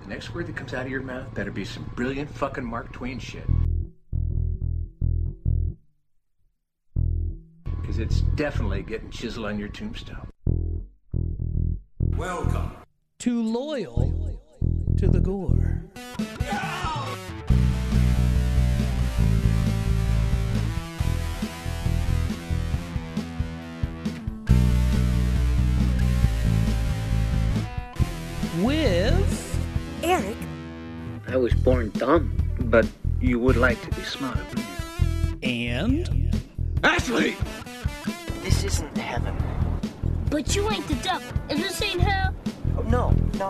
The next word that comes out of your mouth better be some brilliant fucking Mark Twain shit. Because it's definitely getting chiseled on your tombstone. Welcome. Too loyal to the gore. With Eric. I was born dumb, but you would like to be smart, wouldn't you? and Ashley! This isn't heaven. But you ain't the devil. Is this ain't hell? Oh, no.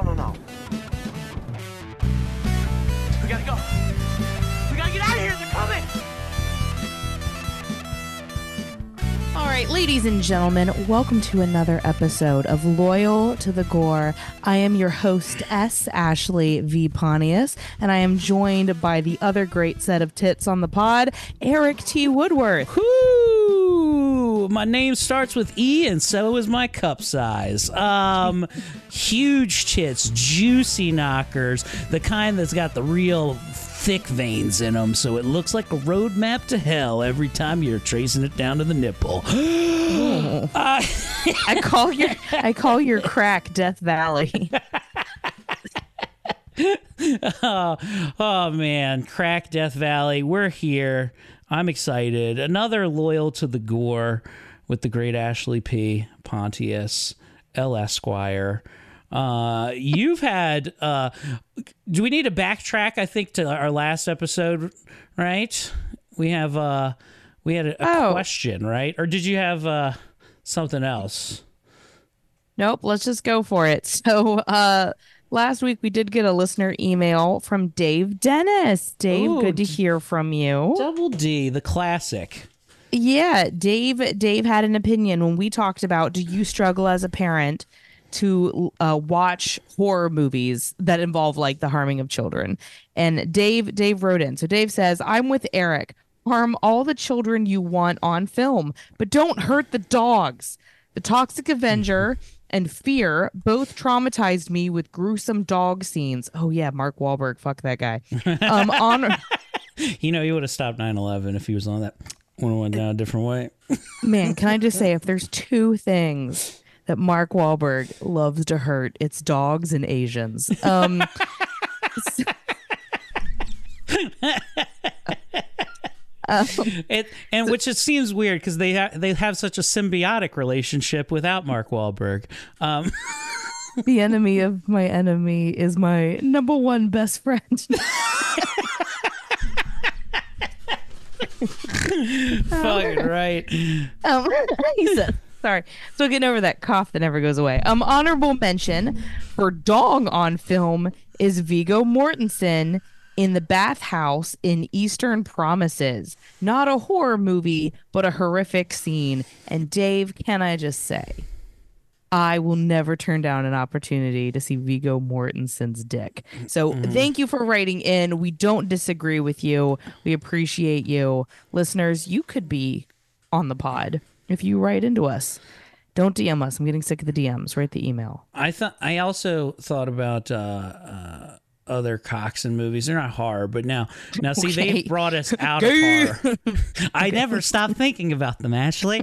We gotta go. We gotta get out of here. They're coming. All right, ladies and gentlemen, welcome to another episode of Loyal to the Gore. I am your host, Ashley V. Pontius, and I am joined by the other great set of tits on the pod, Eric T. Woodworth. whoo, my name starts with E, and so is my cup size. Huge tits, juicy knockers, the kind that's got the real thick veins in them, so it looks like a roadmap to hell every time you're tracing it down to the nipple. I call your crack Death Valley. Oh man, crack Death Valley, we're here. I'm excited. Another Loyal to the Gore with the great Ashley P. Pontius, L. Esquire. You've had do we need to backtrack, I think, to our last episode, right? We had a question, right? Or did you have something else? Nope, let's just go for it. So last week we did get a listener email from Dave Dennis. Dave, Ooh, good to hear from you. Double D, the classic. Yeah, Dave had an opinion when we talked about, do you struggle as a parent to watch horror movies that involve like the harming of children? And Dave wrote in. So Dave says, I'm with Eric. Harm all the children you want on film, but don't hurt the dogs. The Toxic Avenger and Fear both traumatized me with gruesome dog scenes. Oh yeah, Mark Wahlberg, fuck that guy. You know, he would have stopped 9/11 if he was on that one went down a different way. Man, can I just say, if there's two things that Mark Wahlberg loves to hurt, it's dogs and Asians. Which it seems weird because they have such a symbiotic relationship without Mark Wahlberg. The enemy of my enemy is my number one best friend. Fucking right. He said, sorry, still getting over that cough that never goes away. Honorable mention for dog on film is Viggo Mortensen in The Bathhouse in Eastern Promises. Not a horror movie, but a horrific scene. And Dave, can I just say, I will never turn down an opportunity to see Viggo Mortensen's dick. So thank you for writing in. We don't disagree with you. We appreciate you. Listeners, you could be on the pod if you write into us. Don't DM us. I'm getting sick of the DMs. Write the email. I also thought about other cocks in movies. They're not horror, but now see, Okay. they brought us out of horror. I never stopped thinking about them, Ashley.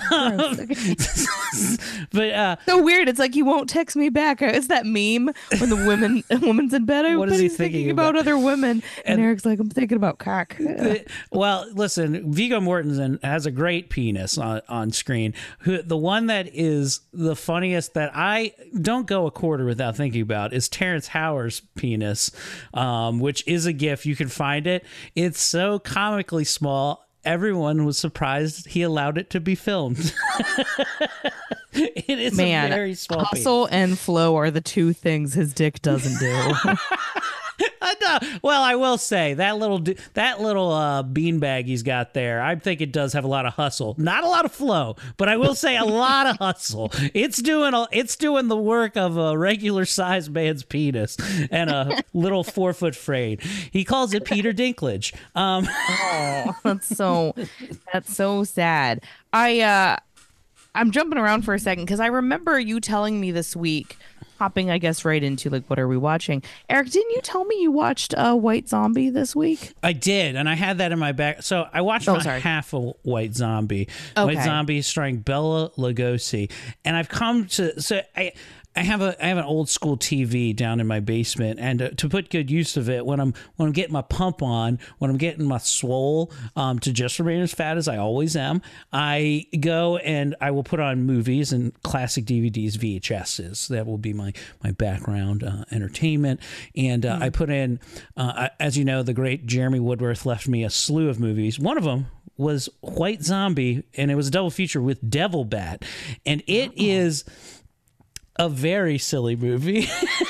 But so weird. It's like you won't text me back. It's that meme when a woman's in bed. What is he Everybody's thinking about about? other women, and Eric's like, I'm thinking about cock. well, listen, Viggo Mortensen has a great penis on screen. The one that is the funniest that I don't go a quarter without thinking about is Terrence Howard's penis, which is a GIF. You can find it. It's so comically small. Everyone was surprised he allowed it to be filmed. It is a very small hustle and flow are the two things his dick doesn't do. Well, I will say that little beanbag he's got there, I think it does have a lot of hustle, not a lot of flow, but I will say a lot of hustle. It's doing the work of a regular sized man's penis and a little 4-foot frame. He calls it Peter Dinklage. Oh, that's so sad. I'm jumping around for a second because I remember you telling me this week hopping, I guess, right into like what are we watching? Eric, didn't you tell me you watched White Zombie this week? I did, and I had that in my back. So I watched about half of White Zombie. Okay. White Zombie starring Bela Lugosi, and I've come to I have an old school TV down in my basement, and to put good use of it when I'm getting my pump on, when I'm getting my swole to just remain as fat as I always am, I go and I will put on movies and classic DVDs, VHSs. That will be my background entertainment, and I put in, as you know, the great Jeremy Woodworth left me a slew of movies. One of them was White Zombie, and it was a double feature with Devil Bat, and it is a very silly movie.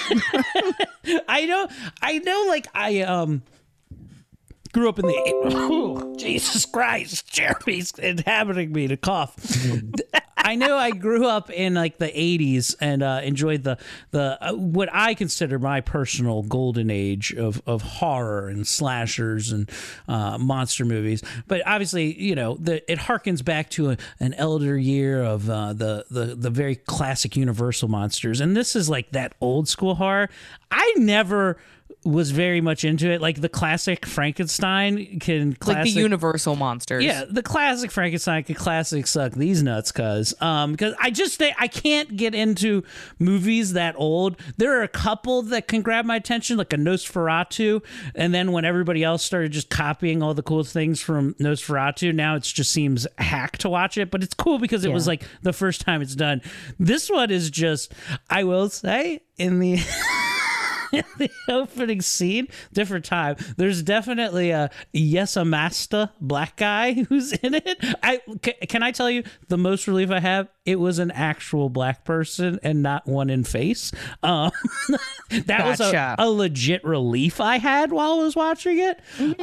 I know. Like I grew up in the Jesus Christ, Jeremy's inhabiting me to cough. I know I grew up in like the 80s and enjoyed the what I consider my personal golden age of horror and slashers and monster movies. But obviously, it harkens back to an elder year of the very classic Universal monsters, and this is like that old school horror. I never was very much into it, like the classic Frankenstein like the Universal monsters. Yeah, the classic Frankenstein can classic suck these nuts, because I just think I can't get into movies that old. There are a couple that can grab my attention, like a Nosferatu, and then when everybody else started just copying all the cool things from Nosferatu, now it just seems hack to watch it, but it's cool because it was like the first time it's done. This one is just, I will say, in the the opening scene, different time, there's definitely a master black guy who's in it. Can I tell you the most relief I have? It was an actual black person and not one in face. That was a legit relief I had while I was watching it.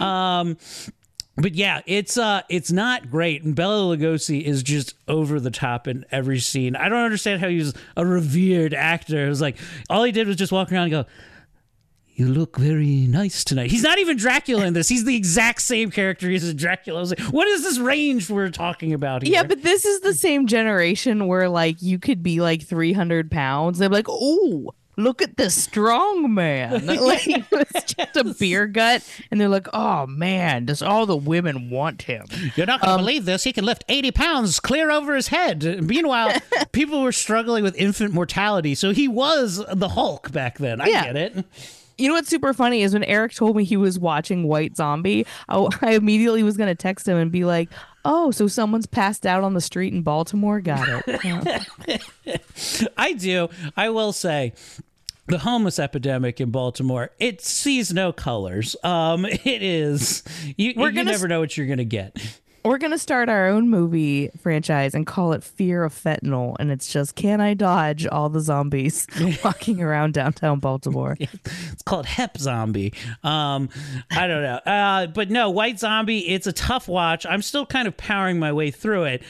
But yeah, it's not great, and Bela Lugosi is just over the top in every scene. I don't understand how he's a revered actor. It was like all he did was just walk around and go, "You look very nice tonight." He's not even Dracula in this. He's the exact same character he's in Dracula. I was like, what is this range we're talking about here? Yeah, but this is the same generation where like you could be like 300 pounds. They're like, "Oh, look at this strong man." Like it's just a beer gut, and they're like, "Oh man, does all the women want him?" You're not going to believe this. He can lift 80 pounds clear over his head. Meanwhile, people were struggling with infant mortality, so he was the Hulk back then. I get it. You know what's super funny is when Eric told me he was watching White Zombie, I immediately was going to text him and be like, "Oh, so someone's passed out on the street in Baltimore? Got it." I do. I will say, the homeless epidemic in Baltimore, it sees no colors. It is. You never know what you're going to get. We're going to start our own movie franchise and call it Fear of Fentanyl. And it's just, can I dodge all the zombies walking around downtown Baltimore? It's called Hep Zombie. I don't know. But no, White Zombie, it's a tough watch. I'm still kind of powering my way through it.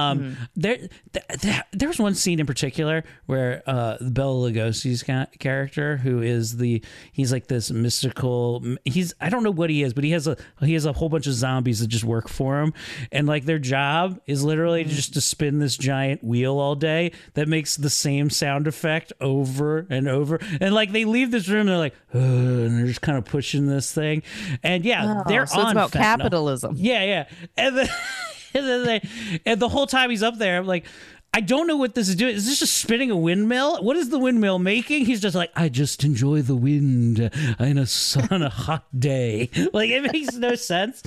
There's one scene in particular where Bela Lugosi's character, who is he's like this mystical, I don't know what he is, but he has a whole bunch of zombies that just work for him. And like their job is literally just to spin this giant wheel all day that makes the same sound effect over and over. And like they leave this room and they're like, and they're just kind of pushing this thing. And they're so on it's about fentanyl. Capitalism. Yeah. And then and the whole time he's up there, I'm like, I don't know what this is doing. Is this just spinning a windmill? What is the windmill making? He's just like, I just enjoy the wind on a hot day. Like, it makes no sense.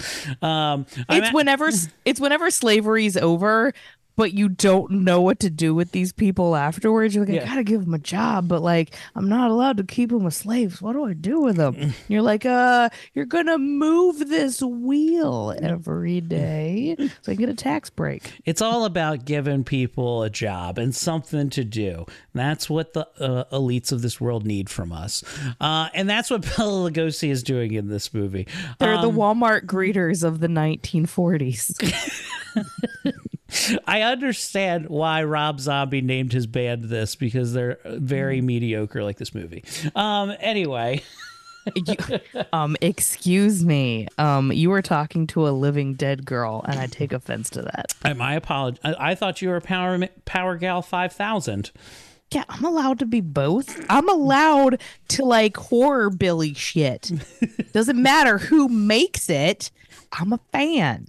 It's whenever slavery's over, but you don't know what to do with these people afterwards. You're like, I gotta give them a job, but like, I'm not allowed to keep them as slaves. What do I do with them? And you're like, you're gonna move this wheel every day so I get a tax break. It's all about giving people a job and something to do. That's what the elites of this world need from us. And that's what Bela Lugosi is doing in this movie. They're the Walmart greeters of the 1940s. I understand why Rob Zombie named his band this, because they're very mediocre, like this movie. Anyway. Excuse me. You were talking to a living dead girl, and I take offense to that. My apology. I thought you were Power Gal 5000. yeah, I'm allowed to be both. I'm allowed to like horror Billy shit. Doesn't matter who makes it. I'm a fan.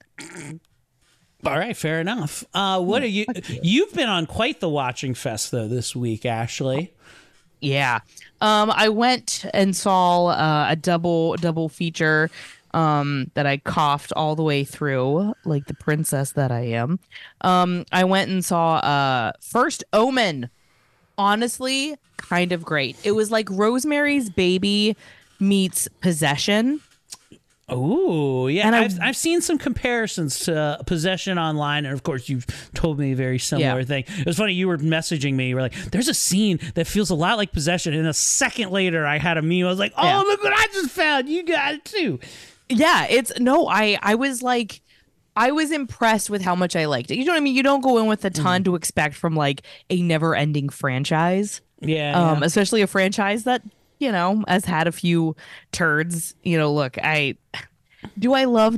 All right, fair enough. What are you? You've been on quite the watching fest though this week, Ashley. Yeah. I went and saw a double feature that I coughed all the way through, like the princess that I am. I went and saw First Omen. Honestly, kind of great. It was like Rosemary's Baby meets Possession. Oh, yeah. And I've seen some comparisons to Possession online, and of course, you've told me a very similar thing. It was funny, you were messaging me, you were like, there's a scene that feels a lot like Possession, and a second later, I had a meme, I was like, oh, look what I just found, you got it too. Yeah, I was like, I was impressed with how much I liked it. You know what I mean? You don't go in with a ton to expect from like a never-ending franchise. Yeah. Especially a franchise that, you know, has had a few turds. You know, look, do I love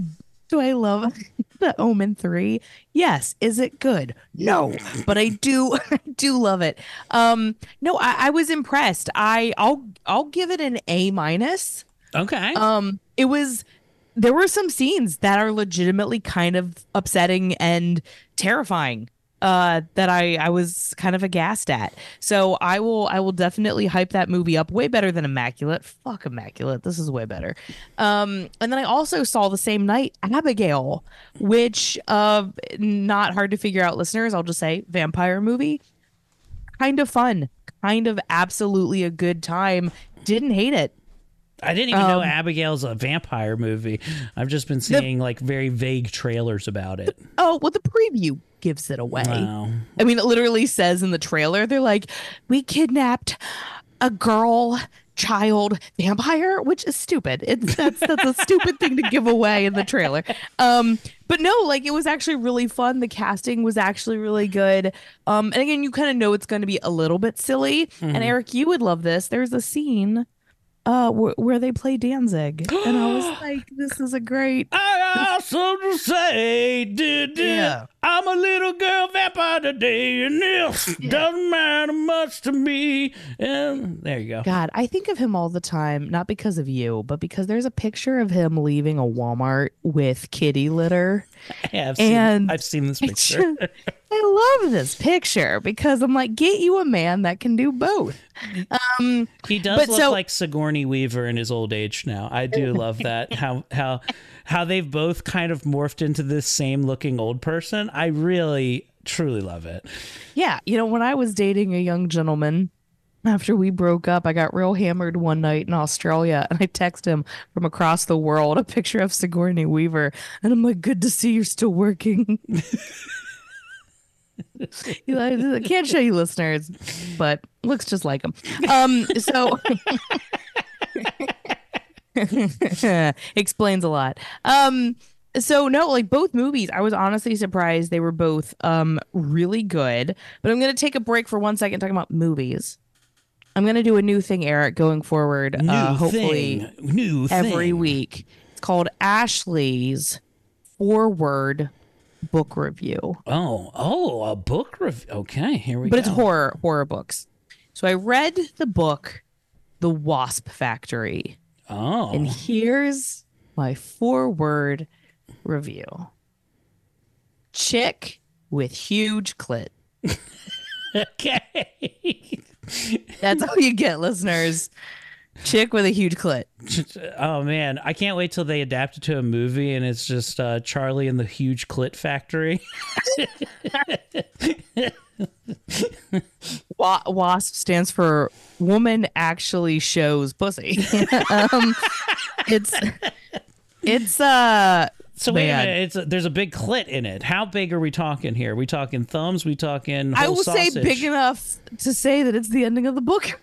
the Omen 3? Yes. Is it good? No. But I do love it. No, I was impressed. I'll give it an A-. Okay. There were some scenes that are legitimately kind of upsetting and terrifying that I was kind of aghast at. So I will definitely hype that movie up way better than Immaculate. Fuck Immaculate. This is way better. And then I also saw the same night Abigail, which not hard to figure out, listeners. I'll just say vampire movie. Kind of fun. Kind of absolutely a good time. Didn't hate it. I didn't even know Abigail's a vampire movie. I've just been seeing like very vague trailers about it. Well, the preview gives it away. Wow. I mean, it literally says in the trailer, they're like, we kidnapped a child vampire, which is stupid. That's a stupid thing to give away in the trailer. But no, like it was actually really fun. The casting was actually really good. And again, you kind of know it's going to be a little bit silly. Mm-hmm. And Eric, you would love this. There's a scene where they play Danzig, and I was like, "This is a great." I got something to say. Yeah. I'm a little girl vampire today, and this doesn't matter much to me. And there you go. God, I think of him all the time, not because of you, but because there's a picture of him leaving a Walmart with kitty litter. I've seen this picture. I love this picture because I'm like, get you a man that can do both. He does look like Sigourney Weaver in his old age now. I do love that. How they've both kind of morphed into this same looking old person. I really, truly love it. Yeah. You know, when I was dating a young gentleman, after we broke up, I got real hammered one night in Australia, and I texted him from across the world a picture of Sigourney Weaver, and I'm like, good to see you're still working. I can't show you, listeners, but looks just like him. So explains a lot. So no, like both movies, I was honestly surprised they were both really good. But I'm gonna take a break for 1 second talking about movies. I'm gonna do a new thing, Eric, going forward. Hopefully every week. It's called Ashley's Forward Book Review. A book review. Okay, here we go. But it's horror books. So I read the book The Wasp Factory. Oh. And here's my forward review. Chick with huge clit. Okay. That's all you get, listeners. Chick with a huge clit. Oh man, I can't wait till they adapt it to a movie and it's just Charlie and the Huge Clit Factory. WASP stands for Woman Actually Shows Pussy. It's So wait a minute, there's a big clit in it. How big are we talking here? We talking thumbs? We talking whole I will sausage? say big enough to say that it's the ending of the book.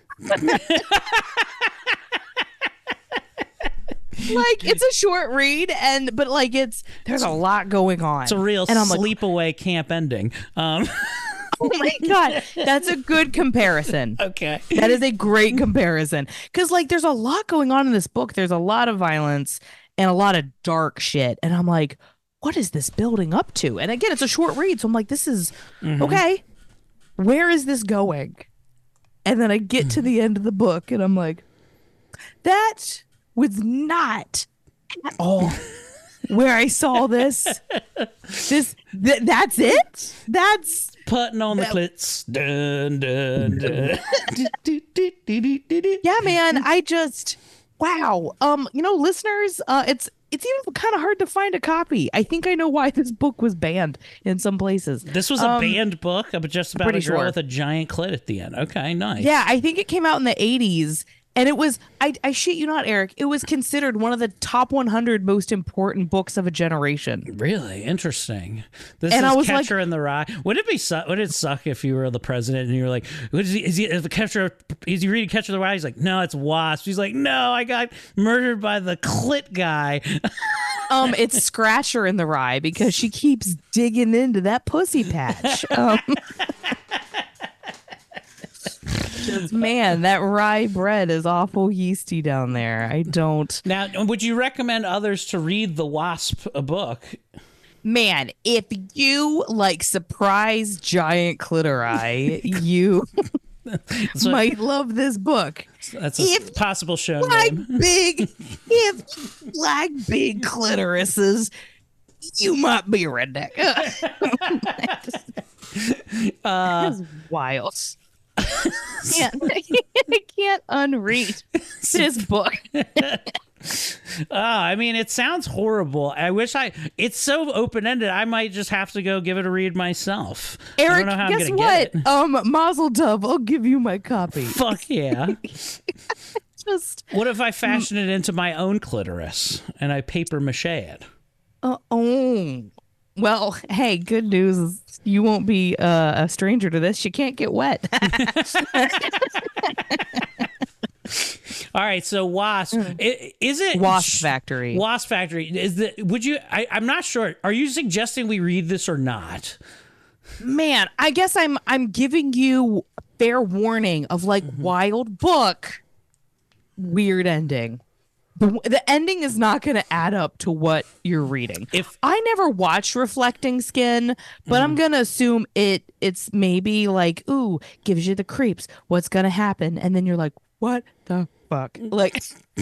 Like it's a short read, but like there's a lot going on. It's a real sleepaway camp ending. Oh my God, that's a good comparison. Okay, that is a great comparison because like there's a lot going on in this book. There's a lot of violence and a lot of dark shit, and I'm like, what is this building up to? And again, it's a short read, so I'm like, this is okay. Where is this going? And then I get to the end of the book and I'm like, that was not at all where I saw this. That's it? That's Putting on the clits. Dun, dun, dun. yeah, man. I just wow. Listeners, it's even kind of hard to find a copy. I think I know why this book was banned in some places. This was a banned book, but just about a girl sure. with a giant clit at the end. Okay, nice. Yeah, I think it came out in the 80s. And it was, I shit you not, Eric, it was considered one of the top 100 most important books of a generation. Really interesting. This And is I was Catcher in the Rye. Would it suck if you were the president and you were like, is he reading Catcher in the Rye? He's like, no, it's Wasp. He's like, no, I got murdered by the clit guy. It's Scratcher in the Rye because she keeps digging into that pussy patch. Man, that rye bread is awful yeasty down there. I don't. Now, would you recommend others to read the Wasp book? Man, if you like surprise giant clitori, you might love this book. That's a possible show Like name. big, if you like big clitorises, you might be a redneck. That's wild. I can't unread this book. I mean, it sounds horrible. It's so open-ended, I might just have to go give it a read myself. Eric, I don't know how guess I'm what? gonna get it. Mazel tov, I'll give you my copy. Fuck yeah. Just What if I fashion it into my own clitoris and I paper mache it? well, hey, good news is you won't be a stranger to this. You can't get wet. All right, so Wasp. Is it Wasp Factory? Wasp Factory. I'm not sure. Are you suggesting we read this or not? Man, I guess I'm giving you fair warning of like wild book, weird ending. The ending is not going to add up to what you're reading. If I never watched Reflecting Skin, but I'm going to assume it's maybe like, ooh, gives you the creeps. What's going to happen? And then you're like, what the fuck? Like,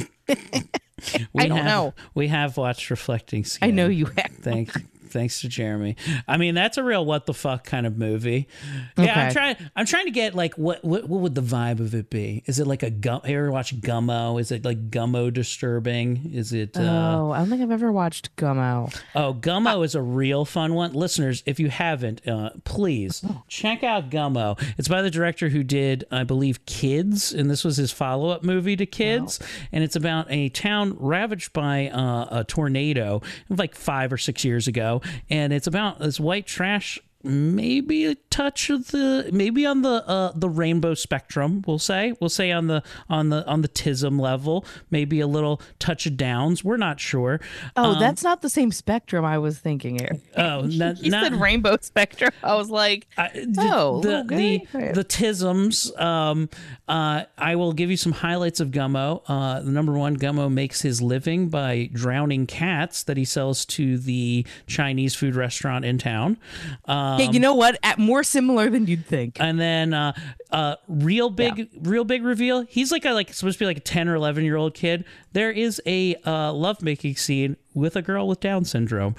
I don't know. We have watched Reflecting Skin. I know you have. Thanks to Jeremy. I mean, that's a real what the fuck kind of movie. Yeah, Okay. I'm trying to get like what would the vibe of it be? Is it like you ever watch Gummo? Is it like Gummo disturbing? Is it I don't think I've ever watched Gummo. Oh, Gummo is a real fun one. Listeners, if you haven't, please check out Gummo. It's by the director who did, I believe, Kids, and this was his follow-up movie to Kids. And it's about a town ravaged by a tornado like 5 or 6 years ago. And it's about this white trash, maybe a touch of maybe on the rainbow spectrum. We'll say on the tism level, maybe a little touch of Downs. We're not sure. That's not the same spectrum I was thinking. Oh, You said rainbow spectrum. I was like, the tisms. I will give you some highlights of Gummo. The number one, Gummo makes his living by drowning cats that he sells to the Chinese food restaurant in town. hey, you know what? More similar than you'd think. And then real big reveal. He's supposed to be like a 10 or 11-year-old kid. There is a lovemaking scene with a girl with Down syndrome.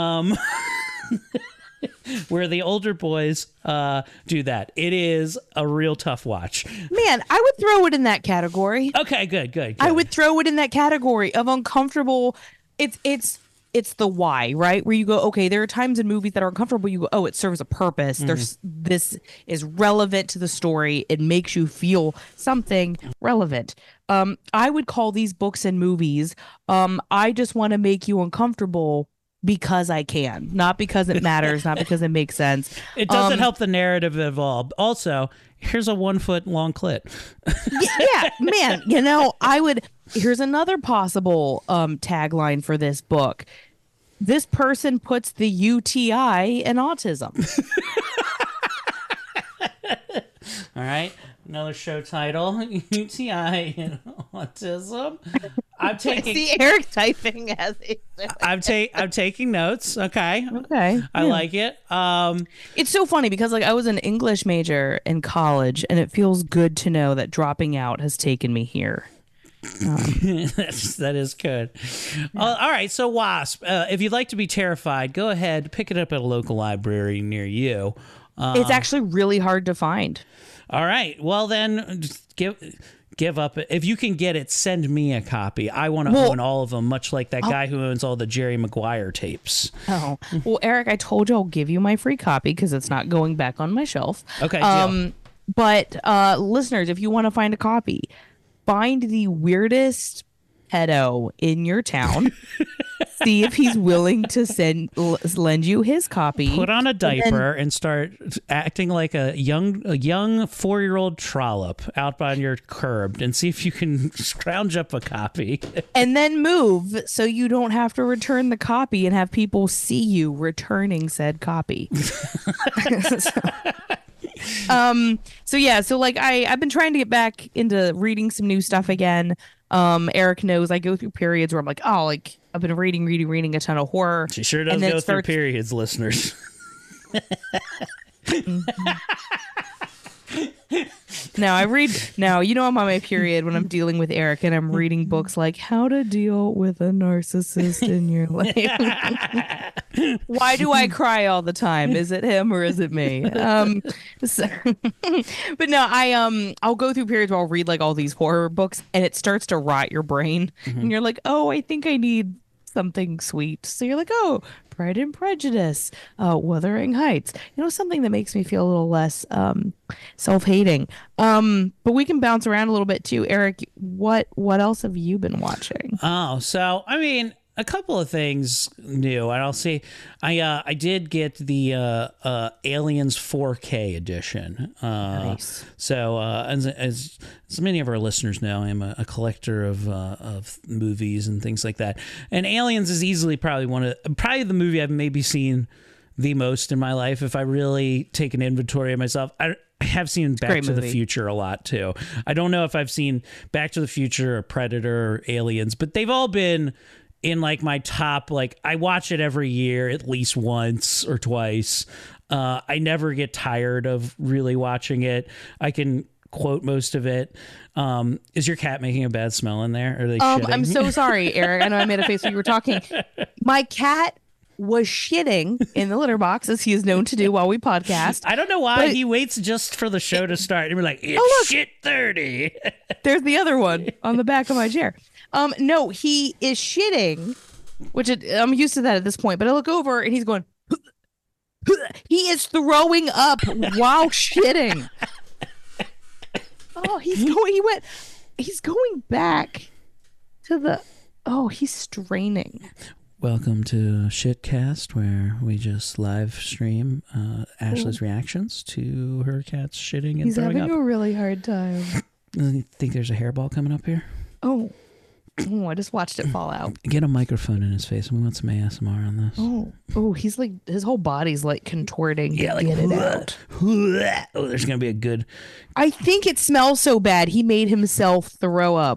Where the older boys do that. It is a real tough watch. Man, I would throw it in that category. Okay, good. I would throw it in that category of uncomfortable. It's the why, right? Where you go, okay, there are times in movies that are uncomfortable. You go, oh, it serves a purpose. This is relevant to the story. It makes you feel something relevant. I would call these books and movies. I just want to make you uncomfortable because I can, not because it matters, not because it makes sense. It doesn't help the narrative evolve. Also, here's a 1 foot long clit. Yeah, man, here's another possible tagline for this book. This person puts the UTI in autism. All right. Another show title, UTI and autism. I'm I taking. see Eric typing as he's doing I'm taking notes. Okay. Okay. I like it. It's so funny because like I was an English major in college, and it feels good to know that dropping out has taken me here. that is good. All right. So Wasp, if you'd like to be terrified, go ahead, pick it up at a local library near you. It's actually really hard to find. All right. Well, then just give up. If you can get it, send me a copy. I want to own all of them, much like that guy who owns all the Jerry Maguire tapes. Oh, well, Eric, I told you I'll give you my free copy because it's not going back on my shelf. Okay. Deal. But listeners, if you want to find a copy, find the weirdest pedo in your town. See if he's willing to lend you his copy. Put on a diaper and start acting like a young 4-year-old trollop out on your curb, and see if you can scrounge up a copy. And then move so you don't have to return the copy and have people see you returning said copy. So like I've been trying to get back into reading some new stuff again. Eric knows I go through periods where I'm like, oh, like I've been reading a ton of horror. She sure does go through periods, listeners. Now I'm on my period when I'm dealing with Eric, and I'm reading books like How to Deal with a Narcissist in Your Life. Why do I cry all the time? Is it him or is it me? But no, I'll go through periods where I'll read like all these horror books, and it starts to rot your brain, and you're like, oh, I think I need something sweet. So you're like, oh, Pride and Prejudice, Wuthering Heights, something that makes me feel a little less self-hating. But we can bounce around a little bit too. Eric, what else have you been watching? Oh, so I mean, a couple of things new, and I'll say I did get the Aliens 4K edition. Nice. So as many of our listeners know, I'm a collector of movies and things like that. And Aliens is easily probably the movie I've maybe seen the most in my life. If I really take an inventory of myself, I have seen Back to the Future a lot too. I don't know if I've seen Back to the Future or Predator or Aliens, but they've all been in like my top, like I watch it every year at least once or twice. I never get tired of really watching it. I can quote most of it. Is your cat making a bad smell in there? Are they shitting? I'm so sorry, Eric. I know I made a face when you were talking. My cat was shitting in the litter box, as he is known to do while we podcast. I don't know why he waits just for the show to start and we're like, it's shit 30. There's the other one on the back of my chair. No, he is shitting, which I'm used to that at this point, but I look over and he's going, he is throwing up while shitting. Oh, he's going back to he's straining. Welcome to Shitcast, where we just live stream Ashley's reactions to her cat's shitting and throwing up. He's having a really hard time. You think there's a hairball coming up here? Oh, I just watched it fall out. Get a microphone in his face, and we want some ASMR on this. Oh, he's like, his whole body's like contorting. Yeah, like, get it out. Oh, there's gonna be a good. I think it smells so bad he made himself throw up.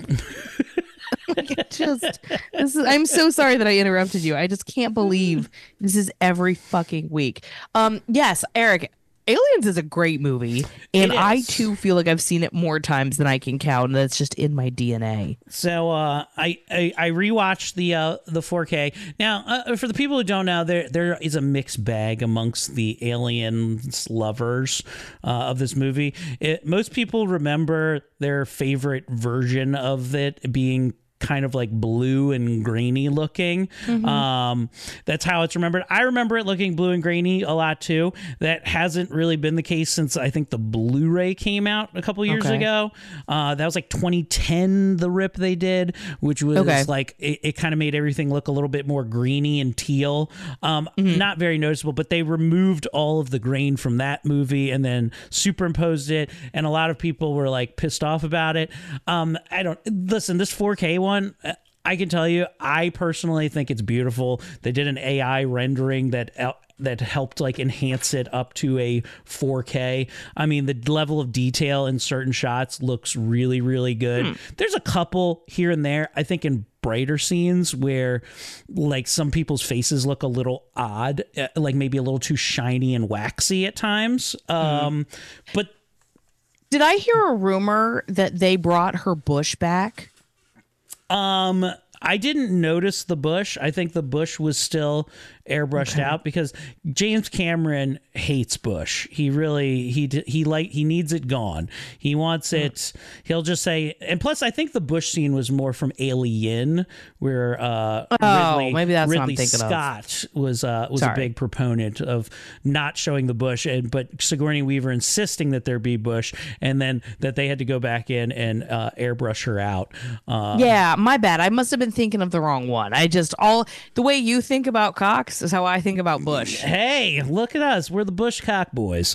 I'm so sorry that I interrupted you. I just can't believe this is every fucking week. Yes, Eric, Aliens is a great movie, and I too feel like I've seen it more times than I can count, and that's just in my DNA. So I rewatched the 4K. Now, for the people who don't know, there is a mixed bag amongst the Aliens lovers of this movie. Most people remember their favorite version of it being kind of like blue and grainy looking. That's how it's remembered. I remember it looking blue and grainy a lot too. That hasn't really been the case since I think the Blu-ray came out a couple years ago. That was like 2010, the rip they did, which was like it kind of made everything look a little bit more greeny and teal. Not very noticeable, but they removed all of the grain from that movie and then superimposed it, and a lot of people were like pissed off about it. This 4K one, I can tell you, I personally think it's beautiful. They did an AI rendering that helped like enhance it up to a 4K. I mean, the level of detail in certain shots looks really, really good. There's a couple here and there, I think, in brighter scenes where like some people's faces look a little odd, like maybe a little too shiny and waxy at times. But Did I hear a rumor that they brought her bush back? I didn't notice the bush. I think the bush was still airbrushed out because James Cameron hates bush. He really he needs it gone. He wants it. He'll just say. And plus, I think the bush scene was more from Alien, where maybe that's what I'm Ridley thinking of. Scott was a big proponent of not showing the bush, but Sigourney Weaver insisting that there be bush, and then that they had to go back in and airbrush her out. Yeah, my bad. I must have been thinking of the wrong one. The way you think about cocks is how I think about bush. Hey, look at us. We're the bush cock boys.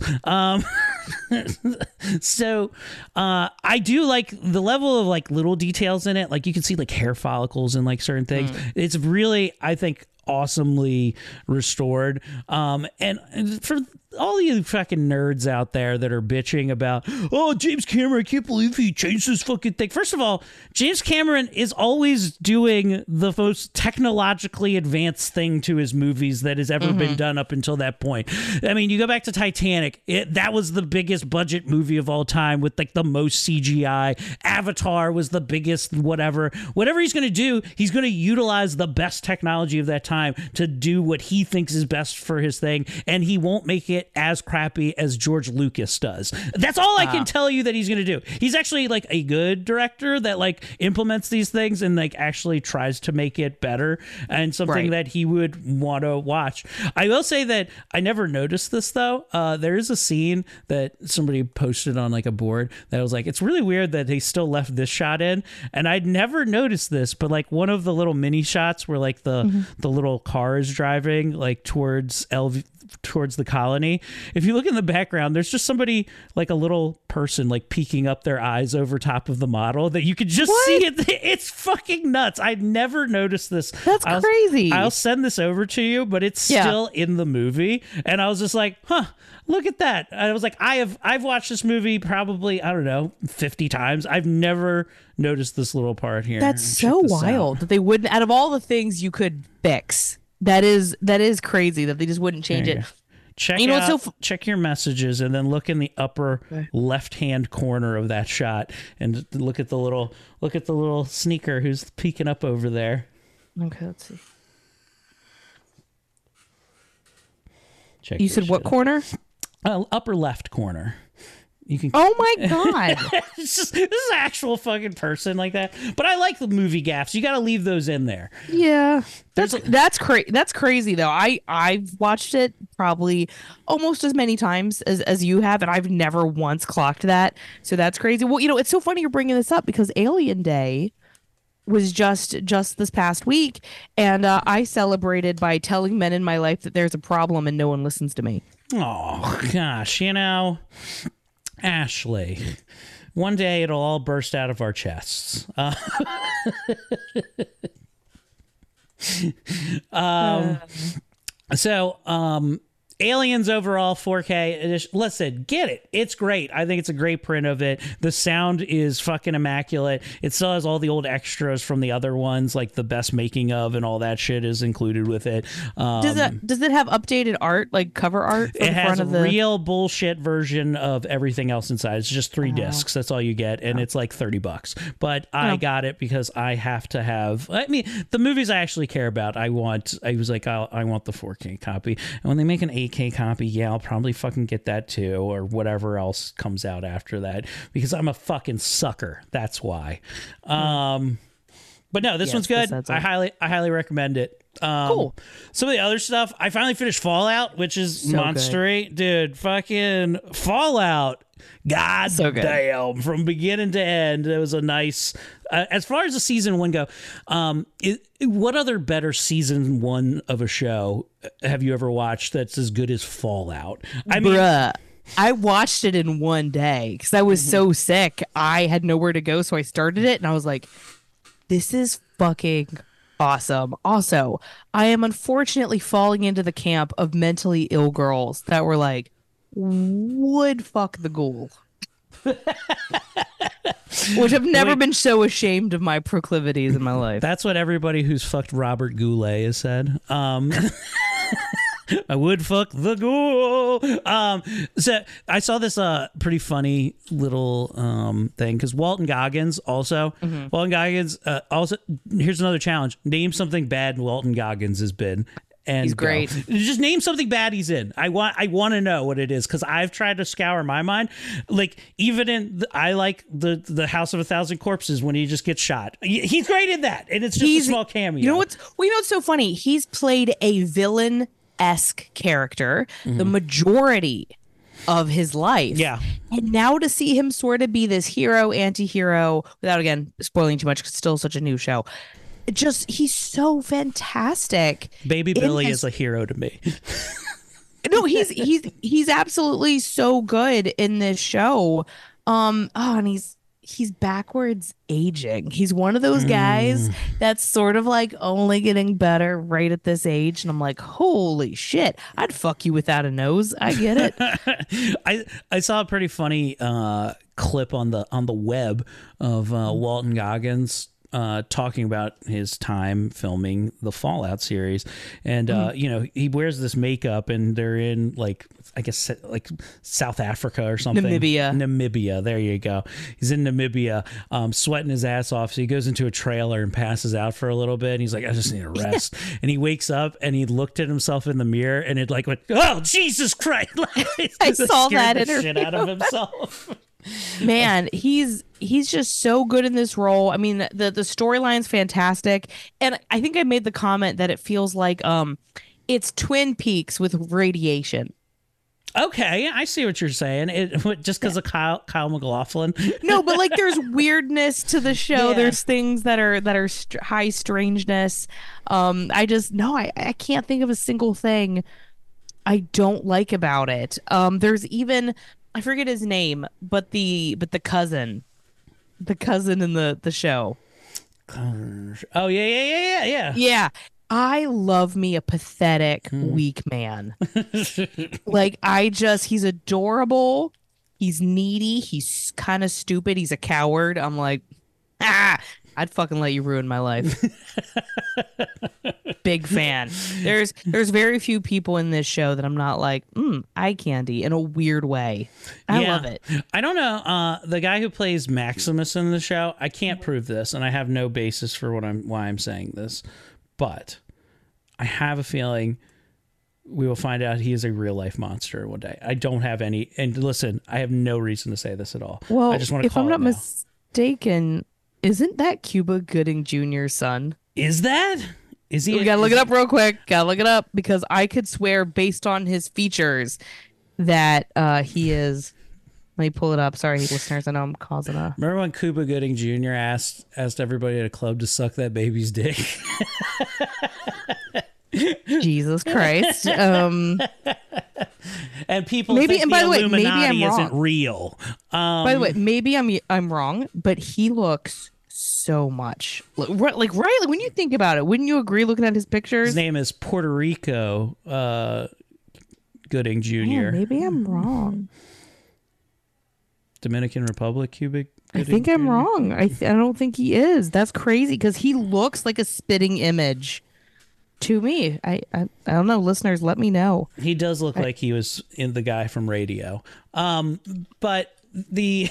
So I do like the level of like little details in it. Like you can see like hair follicles and like certain things. It's really, I think, awesomely restored. And for all you fucking nerds out there that are bitching about, oh, James Cameron, I can't believe he changed this fucking thing. First of all, James Cameron is always doing the most technologically advanced thing to his movies that has ever been done up until that point. I mean, you go back to Titanic, that was the biggest budget movie of all time with like the most CGI. Avatar was the biggest whatever. Whatever he's going to do, he's going to utilize the best technology of that time to do what he thinks is best for his thing, and he won't make it as crappy as George Lucas does. That's all I can tell you that he's going to do. He's actually like a good director that like implements these things and like actually tries to make it better and something that he would want to watch. I will say that I never noticed this though. There is a scene that somebody posted on like a board that was like, it's really weird that they still left this shot in, and I'd never noticed this, but like one of the little mini shots where like the little car is driving like towards the colony. If you look in the background, there's just somebody like a little person like peeking up their eyes over top of the model that you could just see it. It's fucking nuts. I'd never noticed this. That's crazy. I'll send this over to you, but it's still in the movie. And I was just like, look at that. I was like, I've watched this movie probably, I don't know, 50 times. I've never noticed this little part here. That's so wild that they wouldn't, out of all the things you could fix. That is crazy that they just wouldn't change it. Check your messages and then look in the upper left-hand corner of that shot and look at the little sneaker who's peeking up over there. Okay, let's see. You said what corner? Upper left corner. You can. Oh my god! This is an actual fucking person like that. But I like the movie gaffes. You got to leave those in there. Yeah, that's crazy though. I've watched it probably almost as many times as you have, and I've never once clocked that. So that's crazy. Well, it's so funny you're bringing this up because Alien Day was just this past week, and I celebrated by telling men in my life that there's a problem and no one listens to me. Oh gosh, Ashley, one day it'll all burst out of our chests. Aliens overall 4K edition. Listen, get it. It's great. I think it's a great print of it. The sound is fucking immaculate. It still has all the old extras from the other ones, like the best making of and all that shit is included with it. Does it have updated art, like cover art? It has a real bullshit version of everything else inside. It's just 3 discs. That's all you get, and it's like $30. But I got it because I have to have. I mean, the movies I actually care about. I want the 4K copy, and when they make an 8K copy, I'll probably fucking get that too, or whatever else comes out after that, because I'm a fucking sucker. That's why. But no, this one's good. I highly recommend it. Cool. Some of the other stuff, I finally finished Fallout, which is so monstery, dude. Fucking Fallout. God so damn, from beginning to end, it was a nice. As far as the season 1 go, what other better season 1 of a show have you ever watched that's as good as Fallout? I watched it in one day because I was so sick. I had nowhere to go, so I started it, and I was like, this is fucking awesome. Also, I am unfortunately falling into the camp of mentally ill girls that were like, would fuck the ghoul. Which I've never been so ashamed of my proclivities in my life. That's what everybody who's fucked Robert Goulet has said. I would fuck the ghoul. So I saw this pretty funny little thing because Walton Goggins also. Walton Goggins also. Here's another challenge: name something bad Walton Goggins has been. And he's great. Just name something bad he's in. I want to know what it is because I've tried to scour my mind. Like even in I like the House of a Thousand Corpses when he just gets shot. He's great in that, and it's just a small cameo. You know what's so funny? He's played a villain-esque character the majority of his life. Yeah. And now to see him sort of be this hero, anti-hero, without again spoiling too much because it's still such a new show. He's so fantastic. Baby Billy is a hero to me. No, he's absolutely so good in this show. And he's backwards aging. He's one of those guys that's sort of like only getting better right at this age. And I'm like, holy shit, I'd fuck you without a nose. I get it. I saw a pretty funny clip on the web of Walton Goggins talking about his time filming the Fallout series, and he wears this makeup, and they're in like I guess like South Africa or something. Namibia. There you go. He's in Namibia, sweating his ass off. So he goes into a trailer and passes out for a little bit. And he's like, I just need a rest. And he wakes up and he looked at himself in the mirror, and it like went, oh Jesus Christ! I saw that interview. Shit out of himself. Man, he's just so good in this role. I mean, the storyline's fantastic, and I think I made the comment that it feels like it's Twin Peaks with radiation. Okay, I see what you're saying. Just because of Kyle MacLachlan. No, but like there's weirdness to the show. Yeah. There's things that are high strangeness. I can't think of a single thing I don't like about it. There's even. I forget his name, but the cousin in the show. Oh yeah. Yeah. I love me a pathetic, weak man. Like he's adorable. He's needy. He's kind of stupid. He's a coward. I'm like, I'd fucking let you ruin my life. Big fan. There's very few people in this show that I'm not like, eye candy in a weird way. I love it. I don't know. The guy who plays Maximus in the show, I can't prove this, and I have no basis for why I'm saying this, but I have a feeling we will find out he is a real life monster one day. I don't have any, and listen, I have no reason to say this at all. Well, I just want to if I'm not mistaken, isn't that Cuba Gooding Jr.'s son? Is that? Is he? We gotta look it up real quick. Gotta look it up because I could swear, based on his features, that he is. Let me pull it up. Sorry, listeners. I know I'm causing a. Remember when Cuba Gooding Jr. asked everybody at a club to suck that baby's dick? Jesus Christ. And people think by the the way, maybe Illuminati I'm isn't real. By the way, maybe I'm wrong, but he looks so much like when you think about it, wouldn't you agree looking at his pictures? His name is Puerto Rico Gooding Jr. Yeah, maybe I'm wrong. Dominican Republic, Cuba Gooding I think I'm Jr.? wrong. I don't think he is. That's crazy because he looks like a spitting image to me. I don't know. Listeners, let me know. He does look like he was in the guy from Radio. But the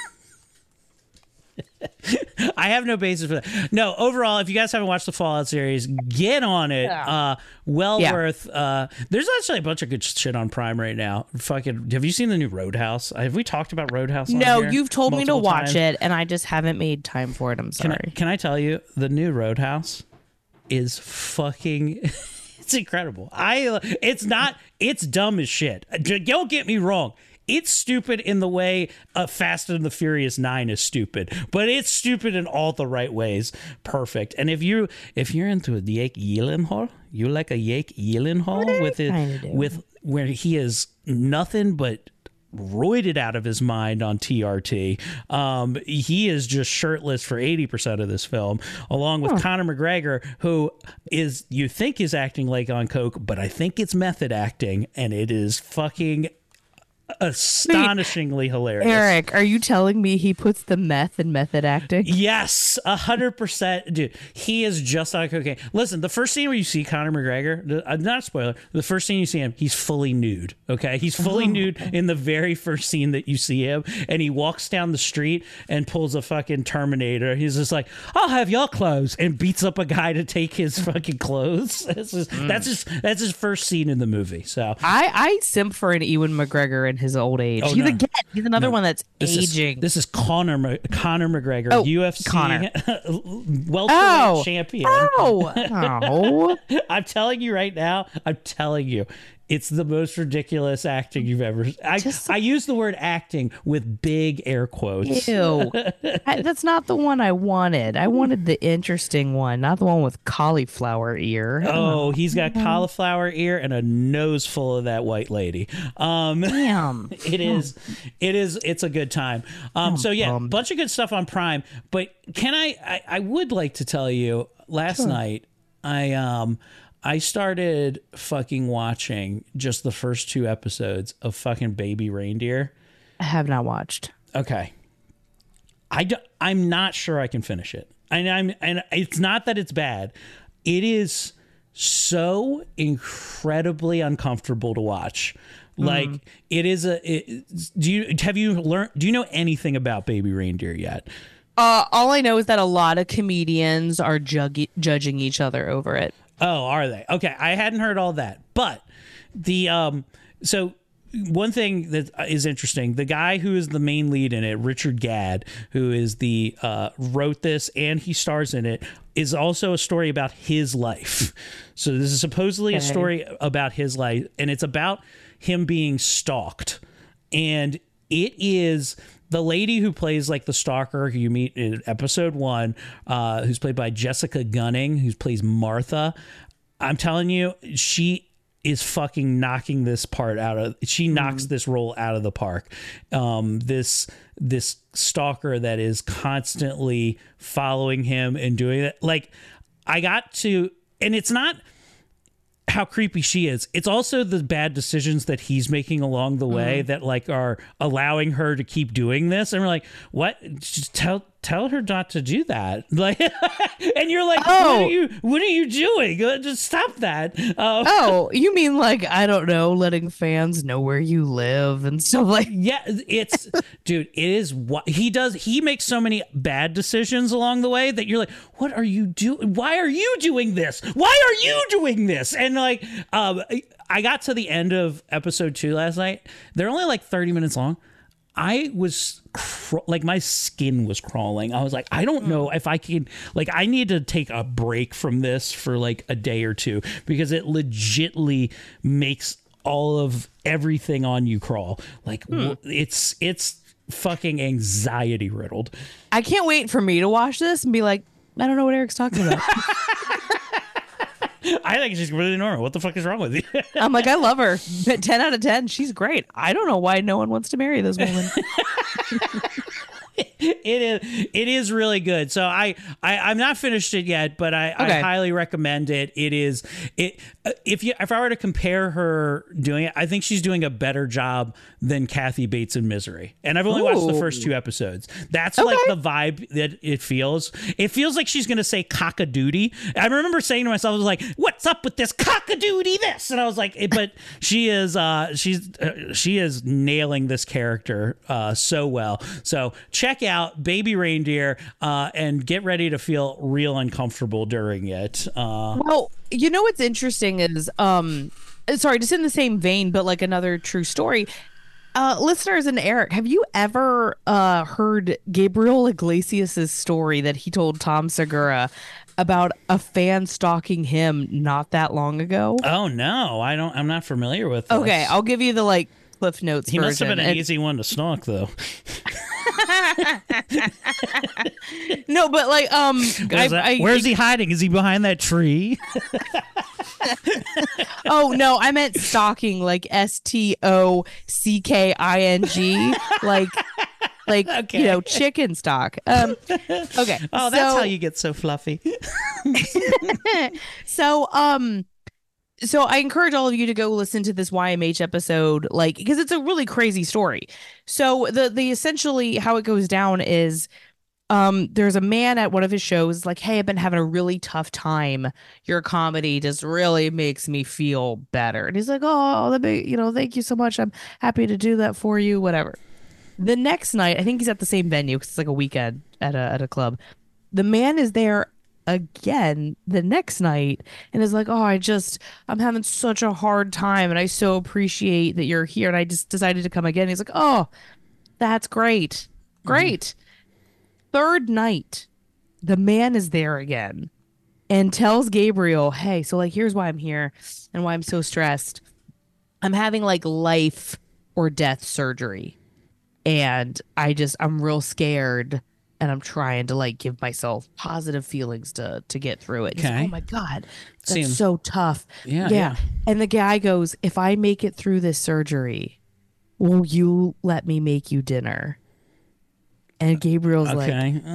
I have no basis for that. No, overall, if you guys haven't watched the Fallout series, get on it. Worth. There's actually a bunch of good shit on Prime right now. Fucking, have you seen the new Roadhouse? Have we talked about Roadhouse? No, here you've told me to watch times? it, and I just haven't made time for it. I'm sorry. Can I tell you, the new Roadhouse is fucking. It's incredible. It's dumb as shit. Don't get me wrong. It's stupid in the way Fast and the Furious 9 is stupid, but it's stupid in all the right ways. Perfect. And if you're into Jake Gyllenhaal, you like a Jake Gyllenhaal with where he is nothing but roided out of his mind on TRT. He is just shirtless for 80% of this film, along with Conor McGregor, who you think is acting like on coke, but I think it's method acting, and it is fucking astonishingly hilarious. Eric, are you telling me he puts the meth in method acting? Yes, 100%. Dude, he is just on cocaine. Listen, the first scene where you see Conor McGregor, not a spoiler, the first scene you see him, he's fully nude, okay? He's fully nude in the very first scene that you see him, and he walks down the street and pulls a fucking Terminator. He's just like, I'll have your clothes, and beats up a guy to take his fucking clothes. That's his first scene in the movie. So I simp for an Ewan McGregor in his old age. Oh, He's no. again. He's another one that's This aging. This is Conor McGregor, Oh, UFC Conor. welterweight champion. Oh. I'm telling you right now. It's the most ridiculous acting you've ever. I use the word acting with big air quotes. Ew. That's not the one I wanted. I wanted the interesting one, not the one with cauliflower ear. Oh, he's got cauliflower ear and a nose full of that white lady. Damn. It's a good time. So yeah, bunch of good stuff on Prime. But I would like to tell you, last night I started fucking watching just the first 2 episodes of fucking Baby Reindeer. I have not watched. Okay. I'm not sure I can finish it. And it's not that it's bad. It is so incredibly uncomfortable to watch. Like it is do you know anything about Baby Reindeer yet? All I know is that a lot of comedians are judging each other over it. Oh, are they? Okay, I hadn't heard all that. But the so one thing that is interesting, the guy who is the main lead in it, Richard Gadd, who is the wrote this and he stars in it, is also a story about his life. So this is supposedly a story about his life, and it's about him being stalked. And it is the lady who plays like the stalker who you meet in episode 1, who's played by Jessica Gunning, who plays Martha. I'm telling you, she is fucking knocking this part out of. She knocks this role out of the park. This stalker that is constantly following him and doing it. Like I got to, and it's not how creepy she is. It's also the bad decisions that he's making along the way that like are allowing her to keep doing this. And we're like, what? Just tell her not to do that. Like, and you're like, what are you doing? Just stop that. Oh, you mean like, I don't know, letting fans know where you live and stuff like. Yeah, it's dude, it is what he does. He makes so many bad decisions along the way that you're like, what are you doing? Why are you doing this? Why are you doing this? And like, I got to the end of episode 2 last night. They're only like 30 minutes long. I was like, my skin was crawling. I was like, I don't know if I can, like, I need to take a break from this for like a day or 2 because it legitly makes all of everything on you crawl. Like it's fucking anxiety riddled. I can't wait for me to watch this and be like, I don't know what Eric's talking about. I think she's really normal. What the fuck is wrong with you? I'm like, I love her. 10 out of 10. She's great. I don't know why no one wants to marry this woman. It is really good. So I'm not finished it yet, but I highly recommend it. If I were to compare her doing it, I think she's doing a better job than Kathy Bates in Misery. And I've only watched the first 2 episodes. That's like the vibe that it feels. It feels like she's going to say cock-a-doodie. I remember saying to myself, I was like, what's up with this cock-a-doodie this? And I was like, but she is nailing this character so well. So check out Baby Reindeer and get ready to feel real uncomfortable during it. Well, you know what's interesting is, sorry, just in the same vein, but like another true story. Listeners and Eric, have you ever heard Gabriel Iglesias' story that he told Tom Segura about a fan stalking him not that long ago? Oh no, I'm not familiar with this. Okay, I'll give you the like Cliff Notes He version. must have been an easy one to stalk though. No, but like, Where's he hiding? Is he behind that tree? Oh no, I meant stocking, like STOCKING, like Okay. you know, chicken stock. Okay. Oh, that's how you get so fluffy. So so I encourage all of you to go listen to this YMH episode, like, because it's a really crazy story. So the essentially how it goes down is there's a man at one of his shows like, hey, I've been having a really tough time. Your comedy just really makes me feel better. And he's like, oh, thank you so much. I'm happy to do that for you, whatever. The next night, I think he's at the same venue because it's like a weekend at a club. The man is there again the next night and is like, oh, I'm having such a hard time and I so appreciate that you're here and I just decided to come again. He's like, oh, that's great. Great. Third night, the man is there again and tells Gabriel, hey, so like, here's why I'm here and why I'm so stressed. I'm having like life or death surgery. And I'm real scared and I'm trying to like give myself positive feelings to get through it. He's like, oh my God, that's so tough. Yeah. And the guy goes, if I make it through this surgery, will you let me make you dinner? And Gabriel's like,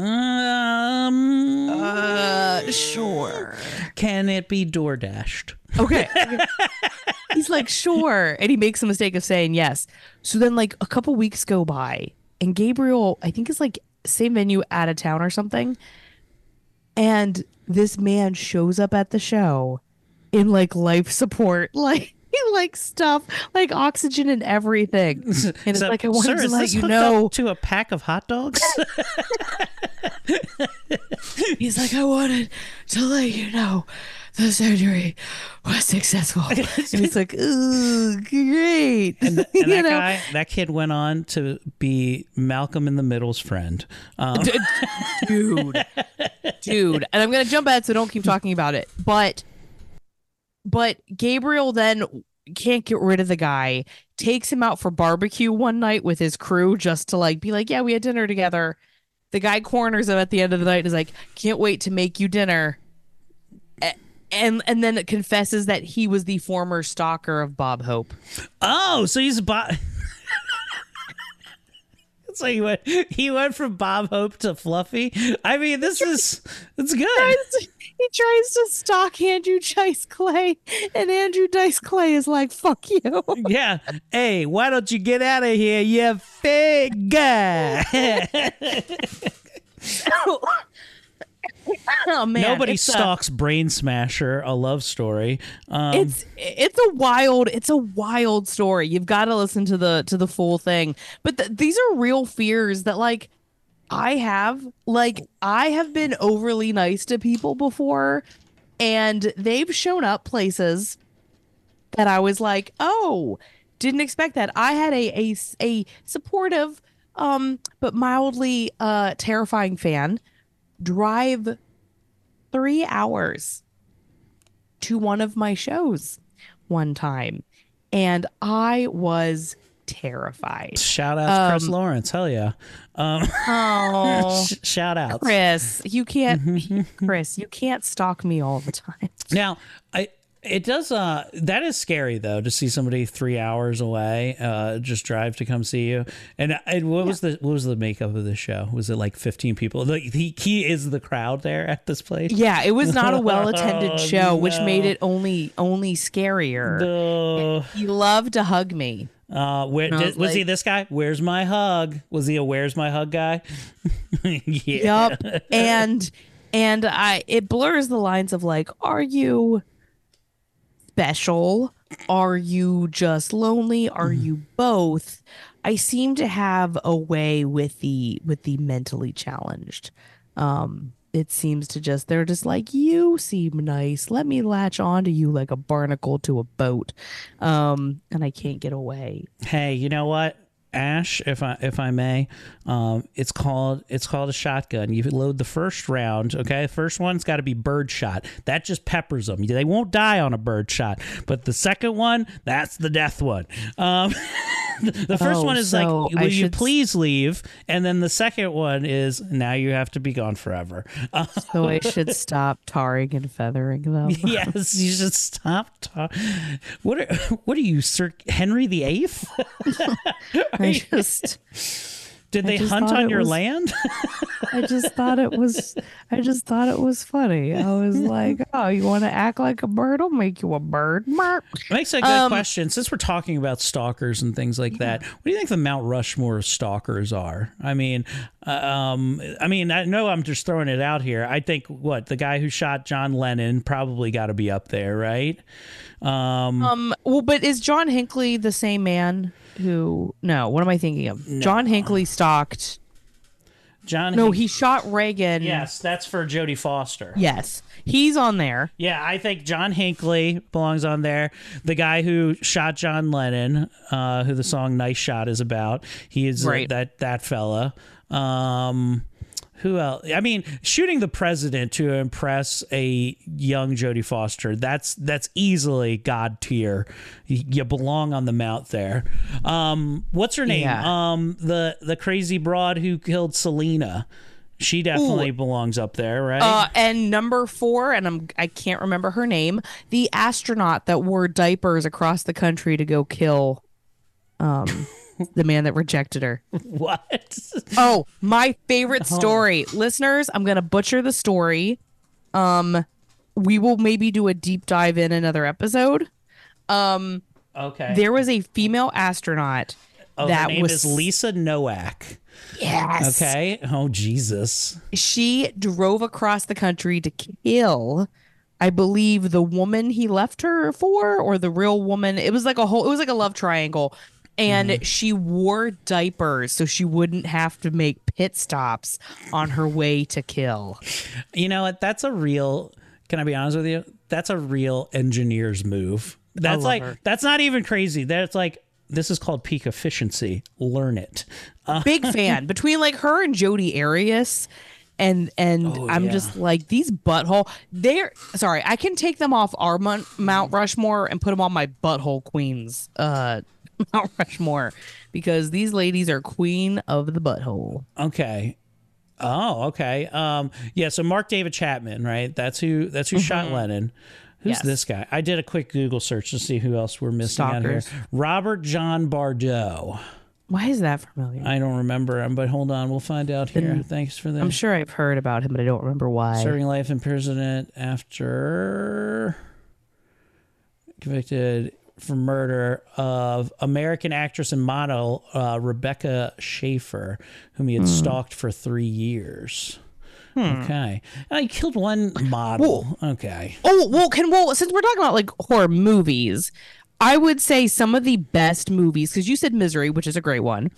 sure. Can it be DoorDashed? Okay. He's like, sure. And he makes the mistake of saying yes. So then like a couple weeks go by and Gabriel, I think is like same venue, out of town or something. And this man shows up at the show in like life support, like stuff, like oxygen and everything. And it's like, I wanted to let you know. To a pack of hot dogs? He's like, I wanted to let you know the surgery was successful. And he's like, ooh, great. And that kid went on to be Malcolm in the Middle's friend. Dude. And I'm going to jump ahead so don't keep talking about it. But Gabriel then can't get rid of the guy, takes him out for barbecue one night with his crew just to like be like, yeah, we had dinner together. The guy corners him at the end of the night and is like, can't wait to make you dinner. And then it confesses that he was the former stalker of Bob Hope. Oh, so he's Bob. So he went from Bob Hope to Fluffy. I mean, it's good. He tries to stalk Andrew Dice Clay, and Andrew Dice Clay is like, fuck you. Yeah. Hey, why don't you get out of here, you fake guy? Oh man! Nobody stalks Brain Smasher, a love story. It's a wild story. You've got to listen to the full thing. But these are real fears that like I have. Like I have been overly nice to people before, and they've shown up places that I was like, oh, didn't expect that. I had a supportive, but mildly terrifying fan drive 3 hours to one of my shows one time, and I was terrified. Shout out to Chris Lawrence. Hell yeah. Oh, shout out, Chris. You can't, Chris. You can't stalk me all the time. Now, it does. That is scary though, to see somebody 3 hours away, just drive to come see you. And what was the makeup of the show? Was it like 15 people? Like he is the crowd there at this place. Yeah, it was not a well attended show, which made it only scarier. No. He loved to hug me. Was he this guy? Where's my hug? Was he a where's my hug guy? Yeah. Yep. And it blurs the lines of like, are you special? Are you just lonely? Are you both? I seem to have a way with the mentally challenged. It seems to just, they're just like, you seem nice. Let me latch onto you like a barnacle to a boat. And I can't get away. Hey, you know what? Ash, if I may, it's called a shotgun. You load the first round, okay? The first one's got to be bird shot. That just peppers them. They won't die on a bird shot. But the second one, that's the death one. The first one is like, so will I you should- please leave? And then the second one is, now you have to be gone forever. So I should stop tarring and feathering them. Yes, you should stop. What are you, Sir Henry VIII? I just Did they just hunt thought on it your was- land? I just thought it was funny. I was like, oh, you want to act like a bird? I'll make you a bird. Mark. Makes a good question. Since we're talking about stalkers and things like that, what do you think the Mount Rushmore of stalkers are? I mean, I know I'm just throwing it out here. I think the guy who shot John Lennon probably got to be up there, right? Well, but is John Hinckley the same man who? No, what am I thinking of? John Hinckley stalked. He shot Reagan. Yes, that's for Jodie Foster. Yes, he's on there. Yeah, I think John Hinckley belongs on there. The guy who shot John Lennon, who the song "Nice Shot" is about, he is Right. that fella. Who else? I mean, shooting the president to impress a young Jodie Foster, that's easily God tier. You belong on the mount there. What's her name? Yeah. The crazy broad who killed Selena. She definitely belongs up there, right? And number 4, and I can't remember her name, the astronaut that wore diapers across the country to go kill the man that rejected her. What? Oh, my favorite story. Listeners, I'm going to butcher the story. We will maybe do a deep dive in another episode. Okay. There was a female astronaut her that name was is Lisa Nowak. Yes. Okay. Oh, Jesus. She drove across the country to kill, I believe, the woman he left her for, or the real woman. It was like a love triangle. And she wore diapers so she wouldn't have to make pit stops on her way to kill. You know what? That's a real, can I be honest with you? That's a real engineer's move. That's love her. that's not even crazy. That's like, this is called peak efficiency. Learn it. Big fan. Between like her and Jodi Arias. And I'm just like, these butthole. Sorry, I can take them off our Mount Rushmore and put them on my butthole queens Mount Rushmore, because these ladies are queen of the butthole. Okay. Oh, okay. Yeah. So Mark David Chapman, right? That's who shot Lennon. Who's Yes. this guy? I did a quick Google search to see who else we're missing out here. Stalkers. Robert John Bardot. Why is that familiar? I don't remember him, but hold on, we'll find out here. Thanks for that. I'm sure I've heard about him, but I don't remember why. Serving life imprisonment after convicted for murder of American actress and model Rebecca Schaefer, whom he had stalked for 3 years. Okay. He killed one model. Okay. Oh, since we're talking about like horror movies, I would say some of the best movies, because you said Misery, which is a great one.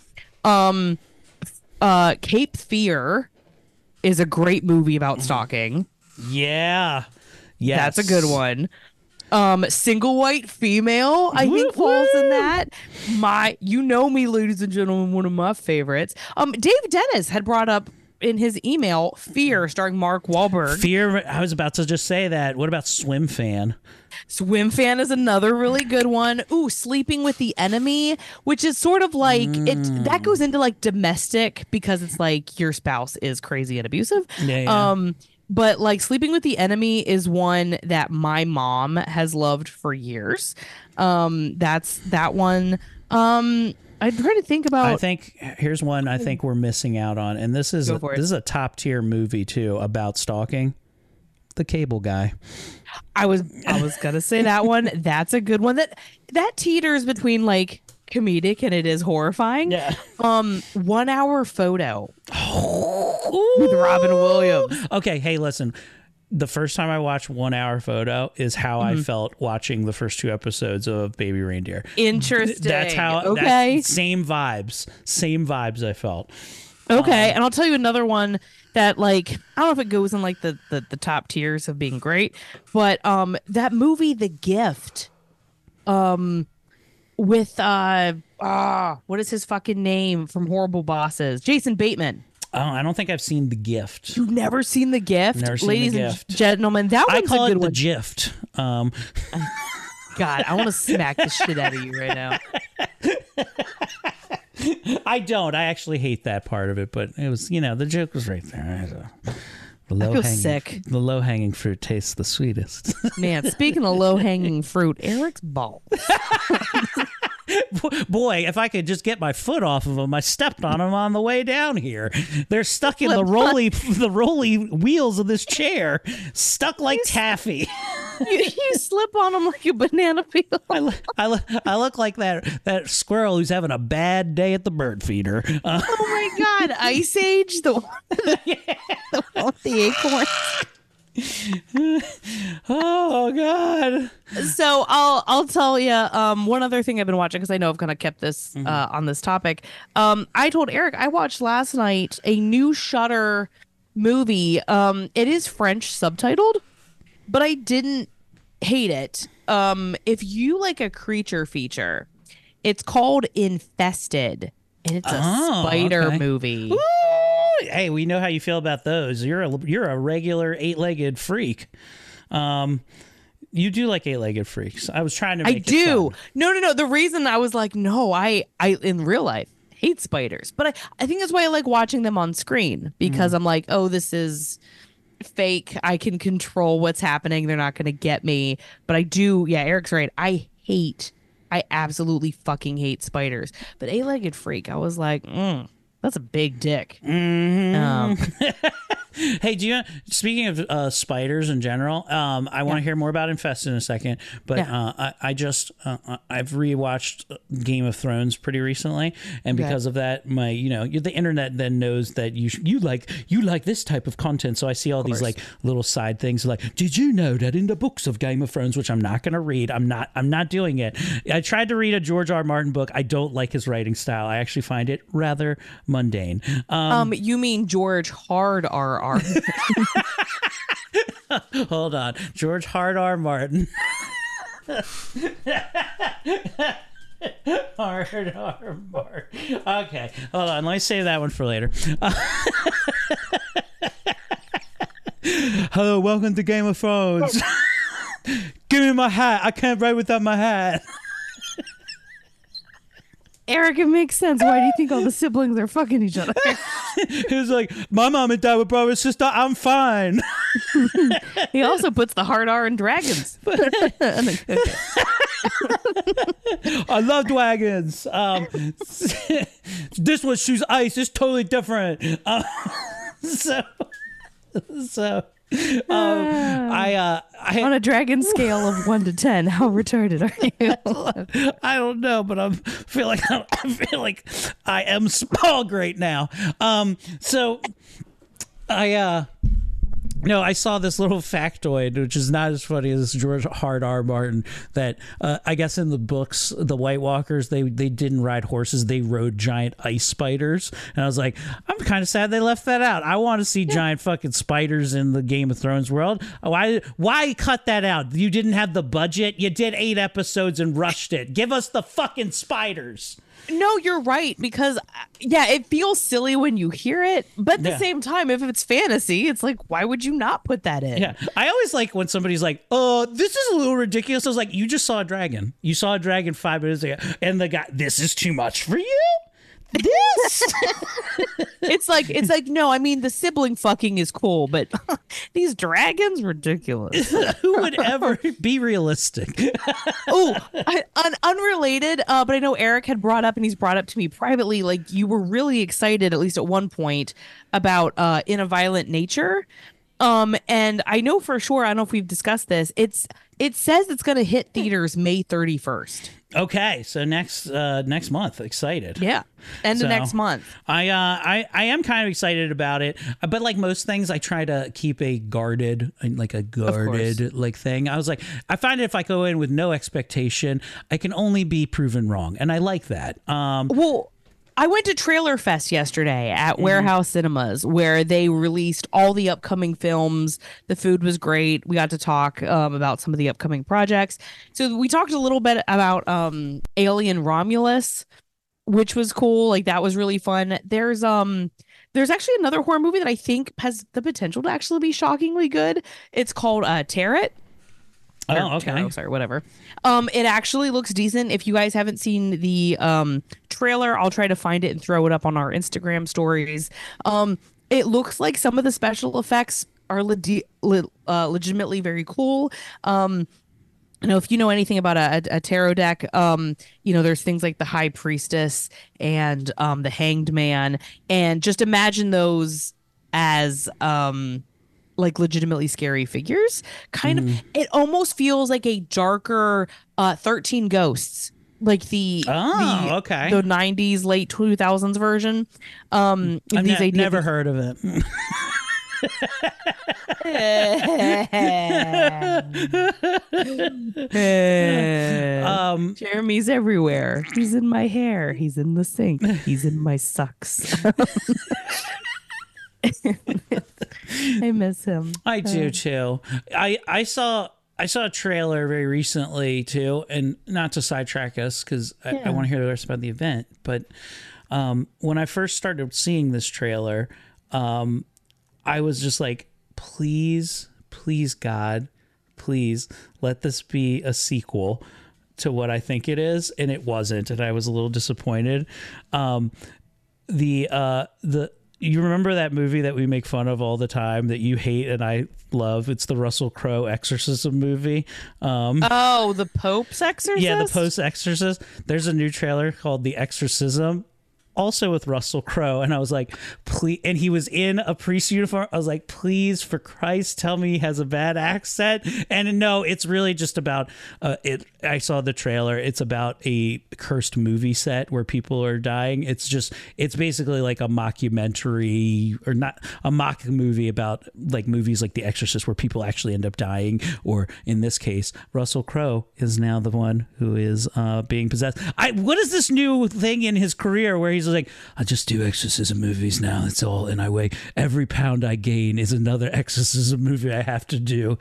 Cape Fear is a great movie about stalking. Yeah. Yes. That's a good one. Single White Female, I think falls in that. You know me, ladies and gentlemen, one of my favorites. Dave Dennis had brought up in his email Fear, starring Mark Wahlberg. Fear. I was about to just say that. What about Swim Fan? Swim Fan is another really good one. Ooh, Sleeping with the Enemy, which is sort of like that goes into like domestic, because it's like your spouse is crazy and abusive. Yeah. But like Sleeping with the Enemy is one that my mom has loved for years. That's that one. I'm trying to think about. I think here's one I think we're missing out on, and this is Go for it. a top tier movie too about stalking. The Cable Guy. I was gonna say that one. That's a good one. That teeters between like comedic and it is horrifying. Yeah. 1 Hour Photo with Robin Williams. Okay, hey, listen. The first time I watched 1 Hour Photo is how I felt watching the first 2 episodes of Baby Reindeer. Interesting. That's how. Okay. Same vibes I felt. Okay, and I'll tell you another one that like I don't know if it goes in like the top tiers of being great, but that movie The Gift, with what is his fucking name from Horrible Bosses? Jason Bateman. Oh, I don't think I've seen The Gift. You've never seen The Gift? Never seen Ladies The and Gift. gentlemen, that I one's call a good it The one. Gift. God, I want to smack the shit out of you right now. I don't. I actually hate that part of it, but it was, the joke was right there. I feel sick. The low-hanging fruit tastes the sweetest. Man, speaking of low-hanging fruit, Eric's balls. Boy, if I could just get my foot off of them, I stepped on them on the way down here. They're stuck in the rolly wheels of this chair, stuck like taffy. You slip on them like a banana peel. I look like that squirrel who's having a bad day at the bird feeder. Oh my God, Ice Age, the one with the acorns. Oh God. So I'll tell you one other thing I've been watching, because I know I've kind of kept this on this topic. I told Eric I watched last night a new Shudder movie. It is French subtitled, but I didn't hate it. If you like a creature feature, it's called Infested, and it's a spider movie. Ooh, hey, we know how you feel about those. You're a regular 8-legged freak. You do like 8-legged freaks. I was trying to make it do. fun. No. The reason I was like, no, I in real life hate spiders, but I think that's why I like watching them on screen, because I'm like, oh, this is fake. I can control what's happening. They're not going to get me. But I do. Yeah, Eric's right. I absolutely fucking hate spiders. But 8-legged freak, I was like, that's a big dick. Hey, speaking of spiders in general, I want to hear more about Infested in a second, but I've rewatched Game of Thrones pretty recently, and because of that, the internet then knows that you like this type of content, so I see all these like little side things like, did you know that in the books of Game of Thrones, which I'm not going to read, I'm not doing it. I tried to read a George R. R. Martin book. I don't like his writing style. I actually find it rather mundane. You mean George Hard R. Hold on. George Hard R. Martin. Hard R. Martin. Okay. Hold on. Let me save that one for later. Hello. Welcome to Game of Thrones. Give me my hat. I can't write without my hat. Eric, it makes sense. Why do you think all the siblings are fucking each other? He was like, my mom and dad were brother and sister. I'm fine. He also puts the hard R in dragons. I love dragons. This one shoots ice. It's totally different. On a dragon scale of 1 to 10, how retarded are you? I don't know, but I feel like I am small right now. I saw this little factoid, which is not as funny as George Hard R. Martin, that I guess in the books, the White Walkers, they didn't ride horses. They rode giant ice spiders. And I was like, I'm kind of sad they left that out. I want to see giant fucking spiders in the Game of Thrones world. Why cut that out? You didn't have the budget. You did 8 episodes and rushed it. Give us the fucking spiders. No, you're right, because it feels silly when you hear it, but at the same time, if it's fantasy, it's like, why would you not put that in? Yeah, I always like when somebody's like, "Oh, this is a little ridiculous." I was like, "You just saw a dragon. You saw a dragon 5 minutes ago," and the guy, "This is too much for you." This it's like no, I mean the sibling fucking is cool, but these dragons, ridiculous. Who would ever be realistic? Unrelated, but I know Eric had brought up, and he's brought up to me privately, like you were really excited, at least at one point, about In a Violent Nature. And I know for sure, I don't know if we've discussed this, it says it's going to hit theaters May 31st. Okay, so next month, excited. Yeah, end of next month. I am kind of excited about it, but like most things, I try to keep a guarded like thing. I was like, I find if I go in with no expectation, I can only be proven wrong, and I like that. I went to Trailer Fest yesterday at Warehouse Cinemas, where they released all the upcoming films. The food was great. We got to talk about some of the upcoming projects. So we talked a little bit about Alien Romulus, which was cool. Like that was really fun. There's actually another horror movie that I think has the potential to actually be shockingly good. It's called Tear It. Oh, okay. Sorry, whatever. It actually looks decent. If you guys haven't seen the trailer, I'll try to find it and throw it up on our Instagram stories. It looks like some of the special effects are legitimately very cool. If you know anything about a tarot deck, there's things like the High Priestess and the Hanged Man, and just imagine those as like legitimately scary figures. Kind of, it almost feels like a darker 13 Ghosts, like the 90s, late 2000s version. I've never heard of it. Jeremy's everywhere. He's in my hair. He's in the sink. He's in my socks. I miss him. I do too. I saw a trailer very recently too, and not to sidetrack us because I want to hear the rest about the event. But when I first started seeing this trailer, I was just like, please, God, please let this be a sequel to what I think it is, and it wasn't, and I was a little disappointed. You remember that movie that we make fun of all the time that you hate and I love? It's the Russell Crowe exorcism movie. The Pope's Exorcist? Yeah, the Pope's Exorcist. There's a new trailer called The Exorcism, also with Russell Crowe, and I was like, please, and he was in a priest uniform. I was like, please, for Christ, tell me he has a bad accent. And no, it's really just about I saw the trailer. It's about a cursed movie set where people are dying. It's basically like a mockumentary, or not a mock movie about like movies like The Exorcist where people actually end up dying, or in this case, Russell Crowe is now the one who is being possessed. What is this new thing in his career where he's like, I just do exorcism movies now. That's all. And I weigh every pound I gain is another exorcism movie I have to do.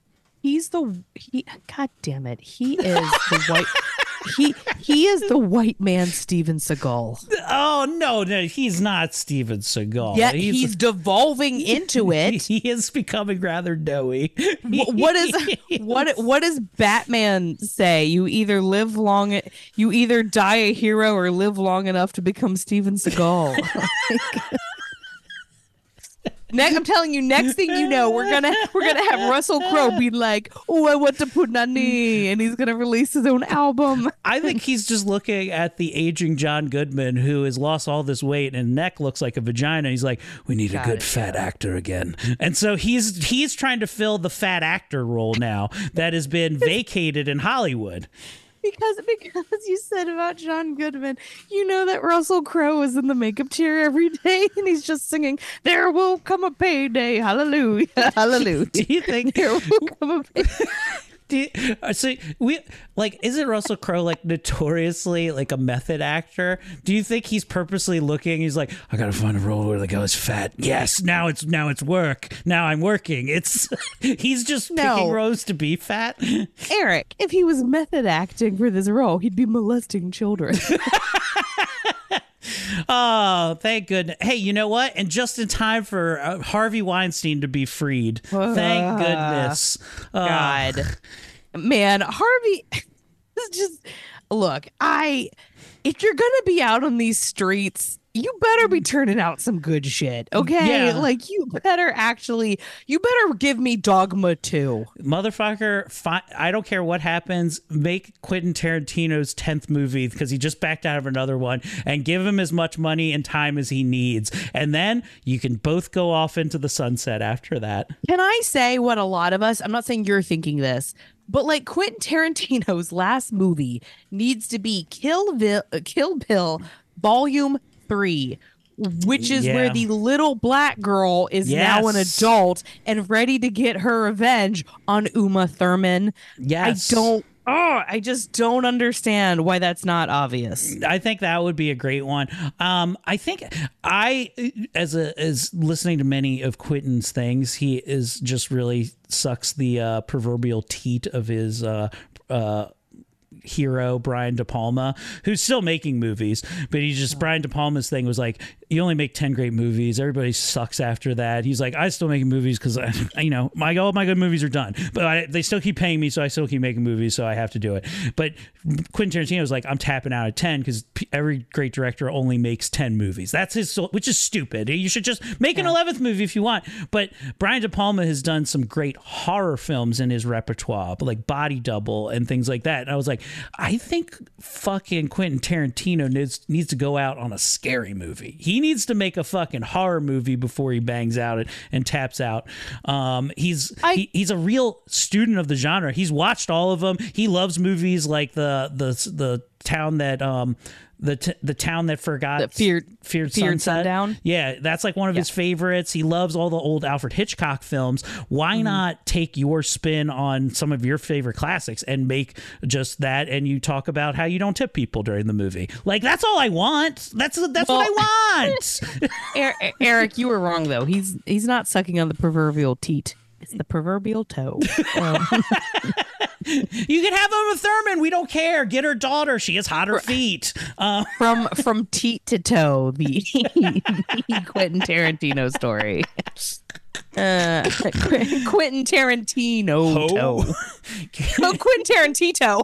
God damn it. He is the white. He is the white man Steven Seagal. Oh no, he's not Steven Seagal. Yeah, he's devolving into it. He is becoming rather doughy. What does Batman say? You either die a hero or live long enough to become Steven Seagal. I'm telling you, next thing you know, we're gonna have Russell Crowe be like, "Oh, I want to put Nani," and he's gonna release his own album. I think he's just looking at the aging John Goodman, who has lost all this weight and neck looks like a vagina. He's like, "We need a good fat actor again," and so he's trying to fill the fat actor role now that has been vacated in Hollywood. Because you said about John Goodman, you know that Russell Crowe is in the makeup chair every day and he's just singing, "There will come a payday, hallelujah, hallelujah." Do you think there will come a payday? Isn't Russell Crowe like notoriously like a method actor? Do you think he's purposely looking? He's like, I gotta find a role where the guy's fat. Yes, now it's work. Now I'm working. He's just picking roles to be fat. Eric, if he was method acting for this role, he'd be molesting children. Oh, thank goodness. Hey, you know what? And just in time for Harvey Weinstein to be freed. Thank goodness. God. Man, Harvey is just... Look, if you're going to be out on these streets, you better be turning out some good shit, okay? Yeah. Like, you better give me Dogma 2. Motherfucker, I don't care what happens, make Quentin Tarantino's 10th movie, because he just backed out of another one, and give him as much money and time as he needs. And then you can both go off into the sunset after that. Can I say what a lot of us, I'm not saying you're thinking this, but like Quentin Tarantino's last movie needs to be Kill Bill Volume 3, which is where the little black girl is now an adult and ready to get her revenge on Uma Thurman. Yes. I just don't understand why that's not obvious. I think that would be a great one. I think as listening to many of Quentin's things, he is just really sucks the proverbial teat of his hero Brian De Palma, who's still making movies, but Brian De Palma's thing was like, you only make 10 great movies, everybody sucks after that. He's like, I still making movies because all my good movies are done, but they still keep paying me, so I still keep making movies, so I have to do it. But Quentin Tarantino was like, I'm tapping out at 10 because every great director only makes 10 movies. That's which is stupid. You should just make an 11th movie if you want. But Brian De Palma has done some great horror films in his repertoire, like Body Double and things like that. And I was like, I think fucking Quentin Tarantino needs to go out on a scary movie. He needs to make a fucking horror movie before he bangs out and taps out. He's a real student of the genre. He's watched all of them. He loves movies like the town that the town that forgot feared Sunset. Sundown. Yeah, that's like one of his favorites. He loves all the old Alfred Hitchcock films. Why not take your spin on some of your favorite classics and make just that? And you talk about how you don't tip people during the movie. Like, that's all I want. That's what I want. Eric, you were wrong though. He's not sucking on the proverbial teat. It's the proverbial toe. You can have Uma Thurman. We don't care. Get her daughter. She has hotter feet. From teat to toe, the Quentin Tarantino story. Quentin Tarantino toe. Quentin Tarantino.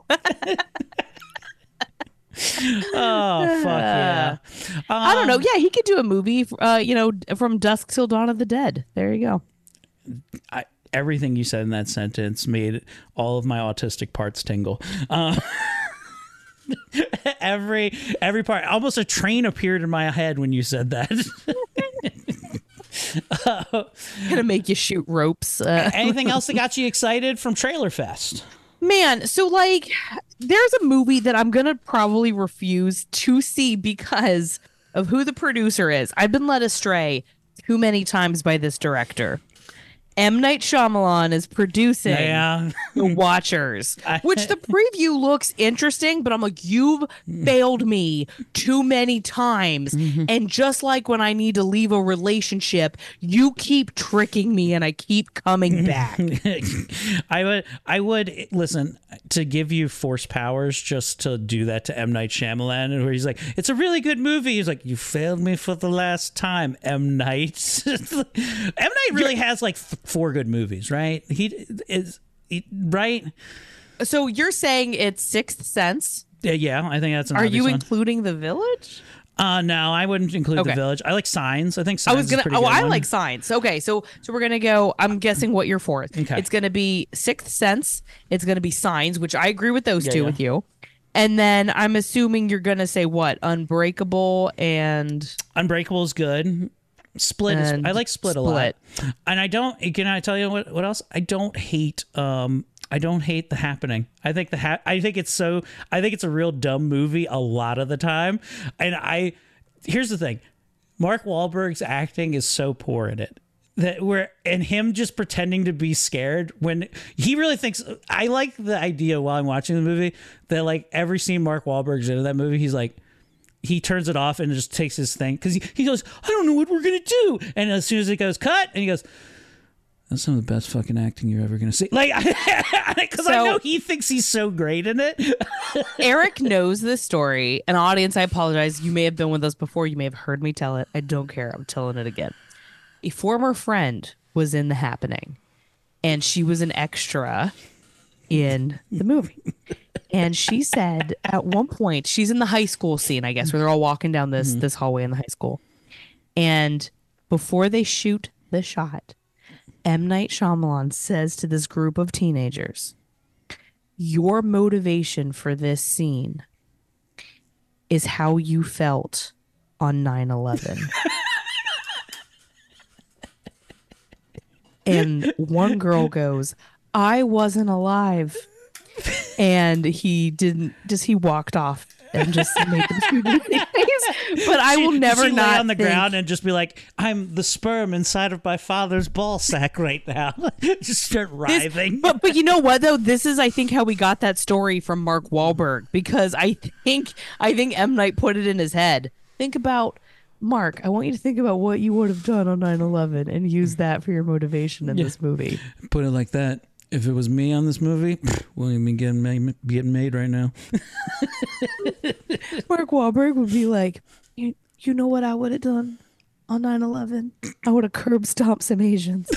Oh, fuck yeah. I don't know. Yeah, he could do a movie, from dusk till dawn of the dead. There you go. Everything you said in that sentence made all of my autistic parts tingle. Every part, almost a train appeared in my head when you said that. Gonna make you shoot ropes. Anything else that got you excited from Trailer Fest? Man, so like, there's a movie that I'm gonna probably refuse to see because of who the producer is. I've been led astray too many times by this director. M. Night Shyamalan is producing The Watchers, which the preview looks interesting, but I'm like, you've failed me too many times. And just like when I need to leave a relationship, you keep tricking me and I keep coming back. I would listen, to give you force powers just to do that to M. Night Shyamalan, where he's like, it's a really good movie. He's like, you failed me for the last time, M. Night. M. Night really has like 4 good movies, right? Right? So you're saying it's Sixth Sense? Yeah, I think that's an Are obvious you one. Including The Village? No, I wouldn't include The Village. I like Signs. I think Signs is a pretty good I one. like Signs. Okay, so we're gonna go. I'm guessing what you're for. Okay. It's gonna be Sixth Sense. It's gonna be Signs, which I agree with those two with you. And then I'm assuming you're gonna say what? Unbreakable and Unbreakable is good. Split is, I like Split a lot. And I don't. Can I tell you what else? I don't hate. I don't hate The Happening. I think I think it's a real dumb movie a lot of the time. And here's the thing. Mark Wahlberg's acting is so poor in it. And him just pretending to be scared when he really thinks. I like the idea while I'm watching the movie that like every scene Mark Wahlberg's in that movie, he's like, he turns it off and just takes his thing because he goes, I don't know what we're gonna do. And as soon as it goes cut, and he goes, that's some of the best fucking acting you're ever gonna see. Like, because I know he thinks he's so great in it. Eric knows this story. An audience, I apologize. You may have been with us before. You may have heard me tell it. I don't care. I'm telling it again. A former friend was in The Happening, and she was an extra in the movie. And she said at one point, she's in the high school scene, I guess, where they're all walking down this hallway in the high school. And before they shoot the shot, M. Night Shyamalan says to this group of teenagers, your motivation for this scene is how you felt on 9/11. And one girl goes, I wasn't alive. And he walked off and just made them shoot in the face. But I will never not lay on the ground and just be like, I'm the sperm inside of my father's ball sack right now. Just start writhing. But you know what though? This is I think how we got that story from Mark Wahlberg, because I think M. Night put it in his head. Think about Mark, I want you to think about what you would have done on 9/11 and use that for your motivation in this movie. Put it like that. If it was me on this movie, wouldn't even be getting made right now. Mark Wahlberg would be like, you know what I would have done on 9/11? I would have curb stomped some Asians.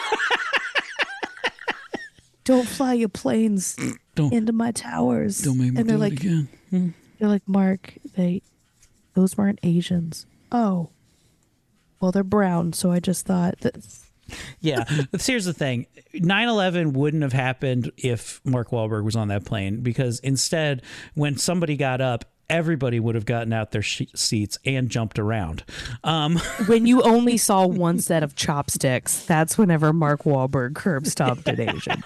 Don't fly your planes into my towers. Don't make me and they're do like, it again. They're like, Mark, those weren't Asians. Oh, well, they're brown, so I just thought that. Yeah, but here's the thing. 9/11 wouldn't have happened if Mark Wahlberg was on that plane, because instead, when somebody got up, everybody would have gotten out their seats and jumped around. When you only saw one set of chopsticks, that's whenever Mark Wahlberg curb stomped an Asian.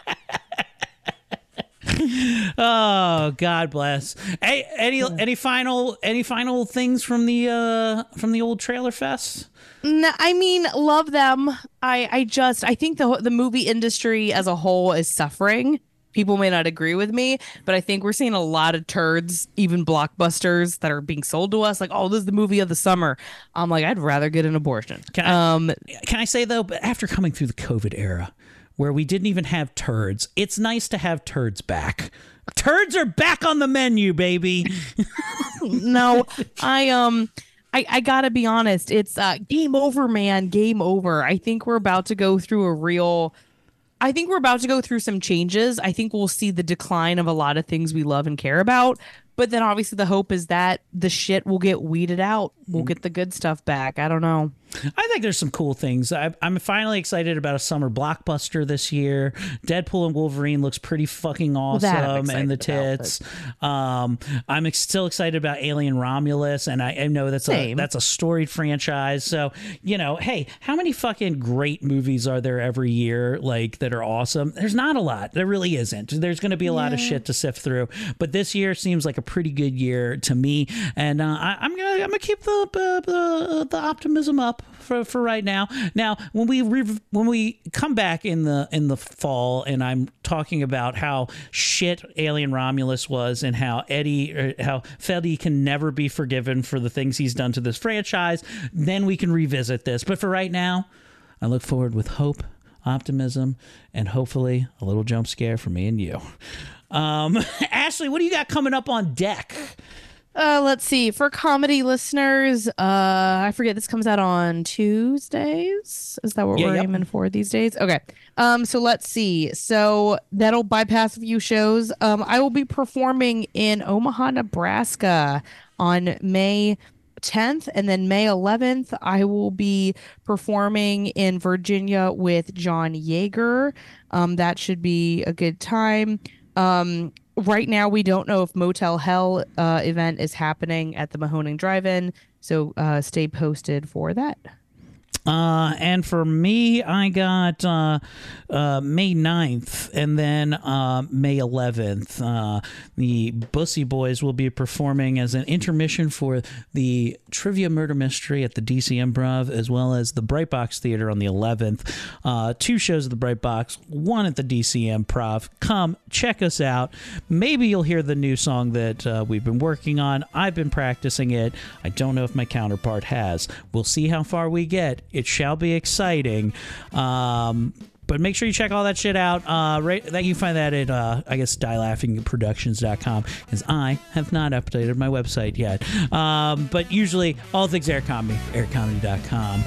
Oh, God bless. Hey, any final things from the old Trailer Fest? No, I mean, love them. I think the movie industry as a whole is suffering. People may not agree with me, but I think we're seeing a lot of turds, even blockbusters that are being sold to us. Like, oh, this is the movie of the summer. I'm like, I'd rather get an abortion. Can I say, though, but after coming through the COVID era, where we didn't even have turds, it's nice to have turds back. Turds are back on the menu, baby. No, I gotta be honest. It's game over, man. Game over. I think we're about to go through some changes. I think we'll see the decline of a lot of things we love and care about. But then obviously the hope is that the shit will get weeded out. We'll get the good stuff back. I don't know. I think there's some cool things. I'm finally excited about a summer blockbuster this year. Deadpool and Wolverine looks pretty fucking awesome, and the tits. I'm still excited about Alien Romulus, and I know that's a storied franchise. So, hey, how many fucking great movies are there every year, like, that are awesome? There's not a lot. There really isn't. There's going to be a lot of shit to sift through, but this year seems like a pretty good year to me, and I'm gonna keep the optimism up for right now. Now, when we come back in the fall, and I'm talking about how shit Alien Romulus was, and how Fede can never be forgiven for the things he's done to this franchise, then we can revisit this. But for right now, I look forward with hope, optimism, and hopefully a little jump scare for me and you. Ashley, what do you got coming up on deck? Let's see. For comedy listeners, I forget, this comes out on Tuesdays. Is that what we're aiming for these days? Okay. So let's see. So that'll bypass a few shows. I will be performing in Omaha, Nebraska on May 10th, and then May 11th I will be performing in Virginia with John Yeager. That should be a good time. Right now we don't know if Motel Hell event is happening at the Mahoning Drive-In, so stay posted for that. And for me, I got May 9th and then May 11th. The Bussy Boys will be performing as an intermission for the Trivia Murder Mystery at the DC Improv, as well as the Bright Box Theater on the 11th. 2 shows at the Bright Box, 1 at the DC Improv. Come, check us out. Maybe you'll hear the new song that we've been working on. I've been practicing it. I don't know if my counterpart has. We'll see how far we get. It shall be exciting. But make sure you check all that shit out. That you find that at, dielaughingproductions.com, because I have not updated my website yet. But usually, all things Air Comedy, aircomedy.com.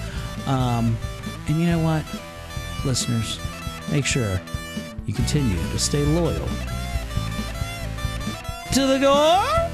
And you know what? Listeners, make sure you continue to stay loyal to the gore.